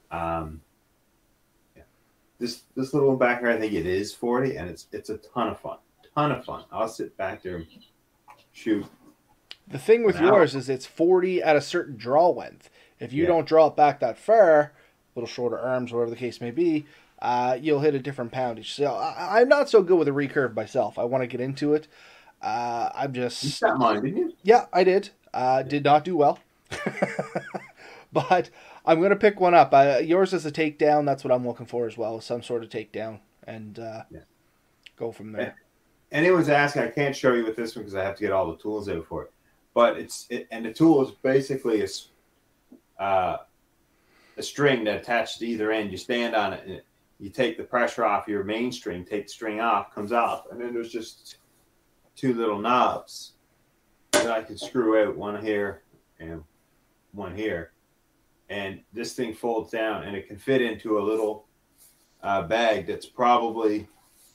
Um, yeah. This this little one back here, I think it is forty, and it's it's a ton of fun. Ton of fun. I'll sit back there and shoot. The thing with an hour. yours is it's forty at a certain draw length. If you Yeah. don't draw it back that far, a little shorter arms, whatever the case may be, uh, you'll hit a different poundage. So I, I'm not so good with a recurve myself. I want to get into it. Uh, I'm You just shot mine, didn't you? yeah, I did. Uh, did not do well, but I'm gonna pick one up. Uh, yours is a takedown. That's what I'm looking for as well, some sort of takedown, and uh, Yeah. go from there. Anyone's asking, I can't show you with this one because I have to get all the tools out for it. But it's it, and the tool is basically a, s- uh, a string that attached to either end. You stand on it, and it, you take the pressure off your main string, take the string off, comes off, and then there's just two little knobs that I can screw out, one here and one here. And this thing folds down, and it can fit into a little uh, bag that's probably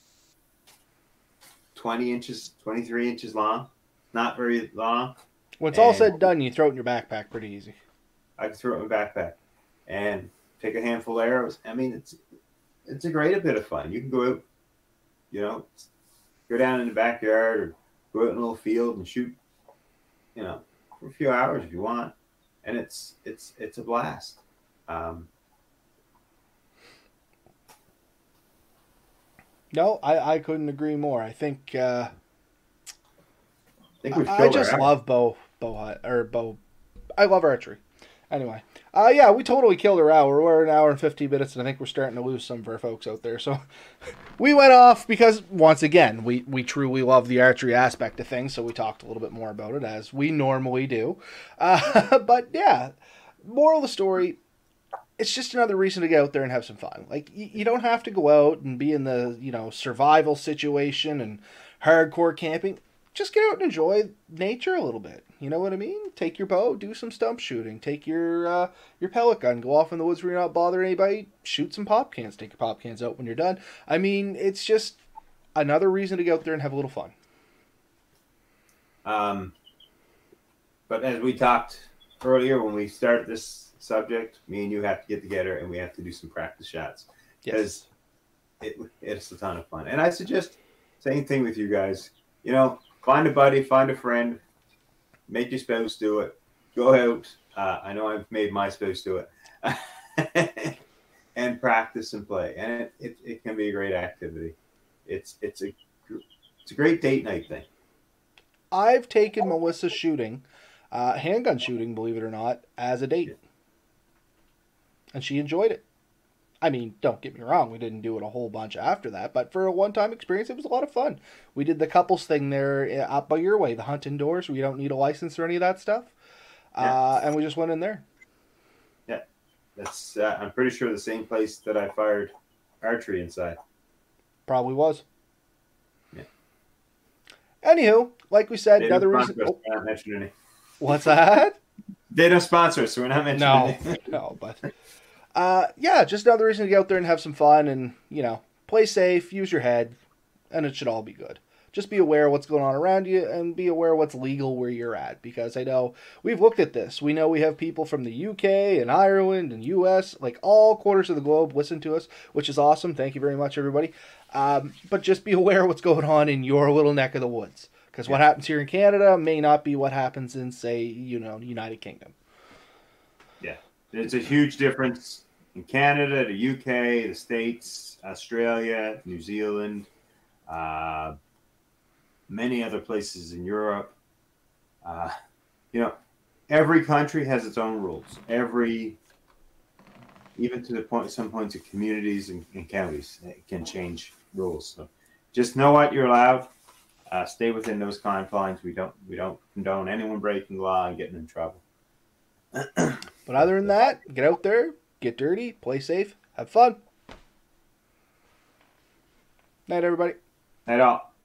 twenty inches, twenty-three inches long. Not very long. When it's all And- said and done, you throw it in your backpack pretty easy. I can throw it in my backpack and take a handful of arrows. I mean, it's it's a great bit of fun. You can go out, you know, go down in the backyard or go out in a little field and shoot, you know, for a few hours if you want, and it's it's it's a blast. Um, No, I, I couldn't agree more. I think uh, I think we've I killed just our love bow bow hunt or bow. I love archery. Anyway, uh, yeah, we totally killed our hour. We're an hour and fifty minutes, and I think we're starting to lose some of our folks out there. So we went off because once again, we we truly love the archery aspect of things. So we talked a little bit more about it as we normally do. Uh, but yeah, moral of the story. It's just another reason to get out there and have some fun. Like, you, you don't have to go out and be in the, you know, survival situation and hardcore camping. Just get out and enjoy nature a little bit. You know what I mean? Take your bow, do some stump shooting. Take your uh, your pellet gun, go off in the woods where you're not bothering anybody. Shoot some pop cans. Take your pop cans out when you're done. I mean, it's just another reason to go out there and have a little fun. Um, but as we talked earlier when we started this subject, me and you have to get together and we have to do some practice shots because Yes. it, it's a ton of fun. And I suggest same thing with you guys. You know, find a buddy, find a friend, make your spouse do it. Go out. Uh, I know I've made my spouse do it, and practice and play. And it, it, it can be a great activity. It's it's a it's a great date night thing. I've taken Melissa shooting, uh, handgun shooting, believe it or not, as a date. And she enjoyed it. I mean, don't get me wrong, we didn't do it a whole bunch after that, but for a one-time experience, it was a lot of fun. We did the couples thing there uh, up by your way, the hunt indoors, where you don't need a license or any of that stuff. Yeah. Uh, and we just went in there. Yeah, that's. Uh, I'm pretty sure the same place that I fired archery inside. Probably was. Yeah. Anywho, like we said, They another don't reason. sponsor us, Oh, we're not mentioning any. what's that? They don't sponsor us, so we're not mentioning No, any. no, but uh, yeah, just another reason to get out there and have some fun and, you know, play safe, use your head, and it should all be good. Just be aware of what's going on around you and be aware of what's legal where you're at, because I know we've looked at this. We know we have people from the U K and Ireland and U S, like all quarters of the globe, listen to us, which is awesome. Thank you very much, everybody. Um, but just be aware of what's going on in your little neck of the woods, because what happens here in Canada may not be what happens in, say, you know, the United Kingdom. Yeah, there's a huge difference in Canada, the U K, the States, Australia, New Zealand, uh, many other places in Europe. Uh, you know, every country has its own rules. Every, even to the point, some points of communities and, and counties it can change rules. So just know what you're allowed. Uh, stay within those confines. We don't we don't condone anyone breaking the law and getting in trouble. But other than that, get out there, get dirty, play safe, have fun. Night, everybody. Night all.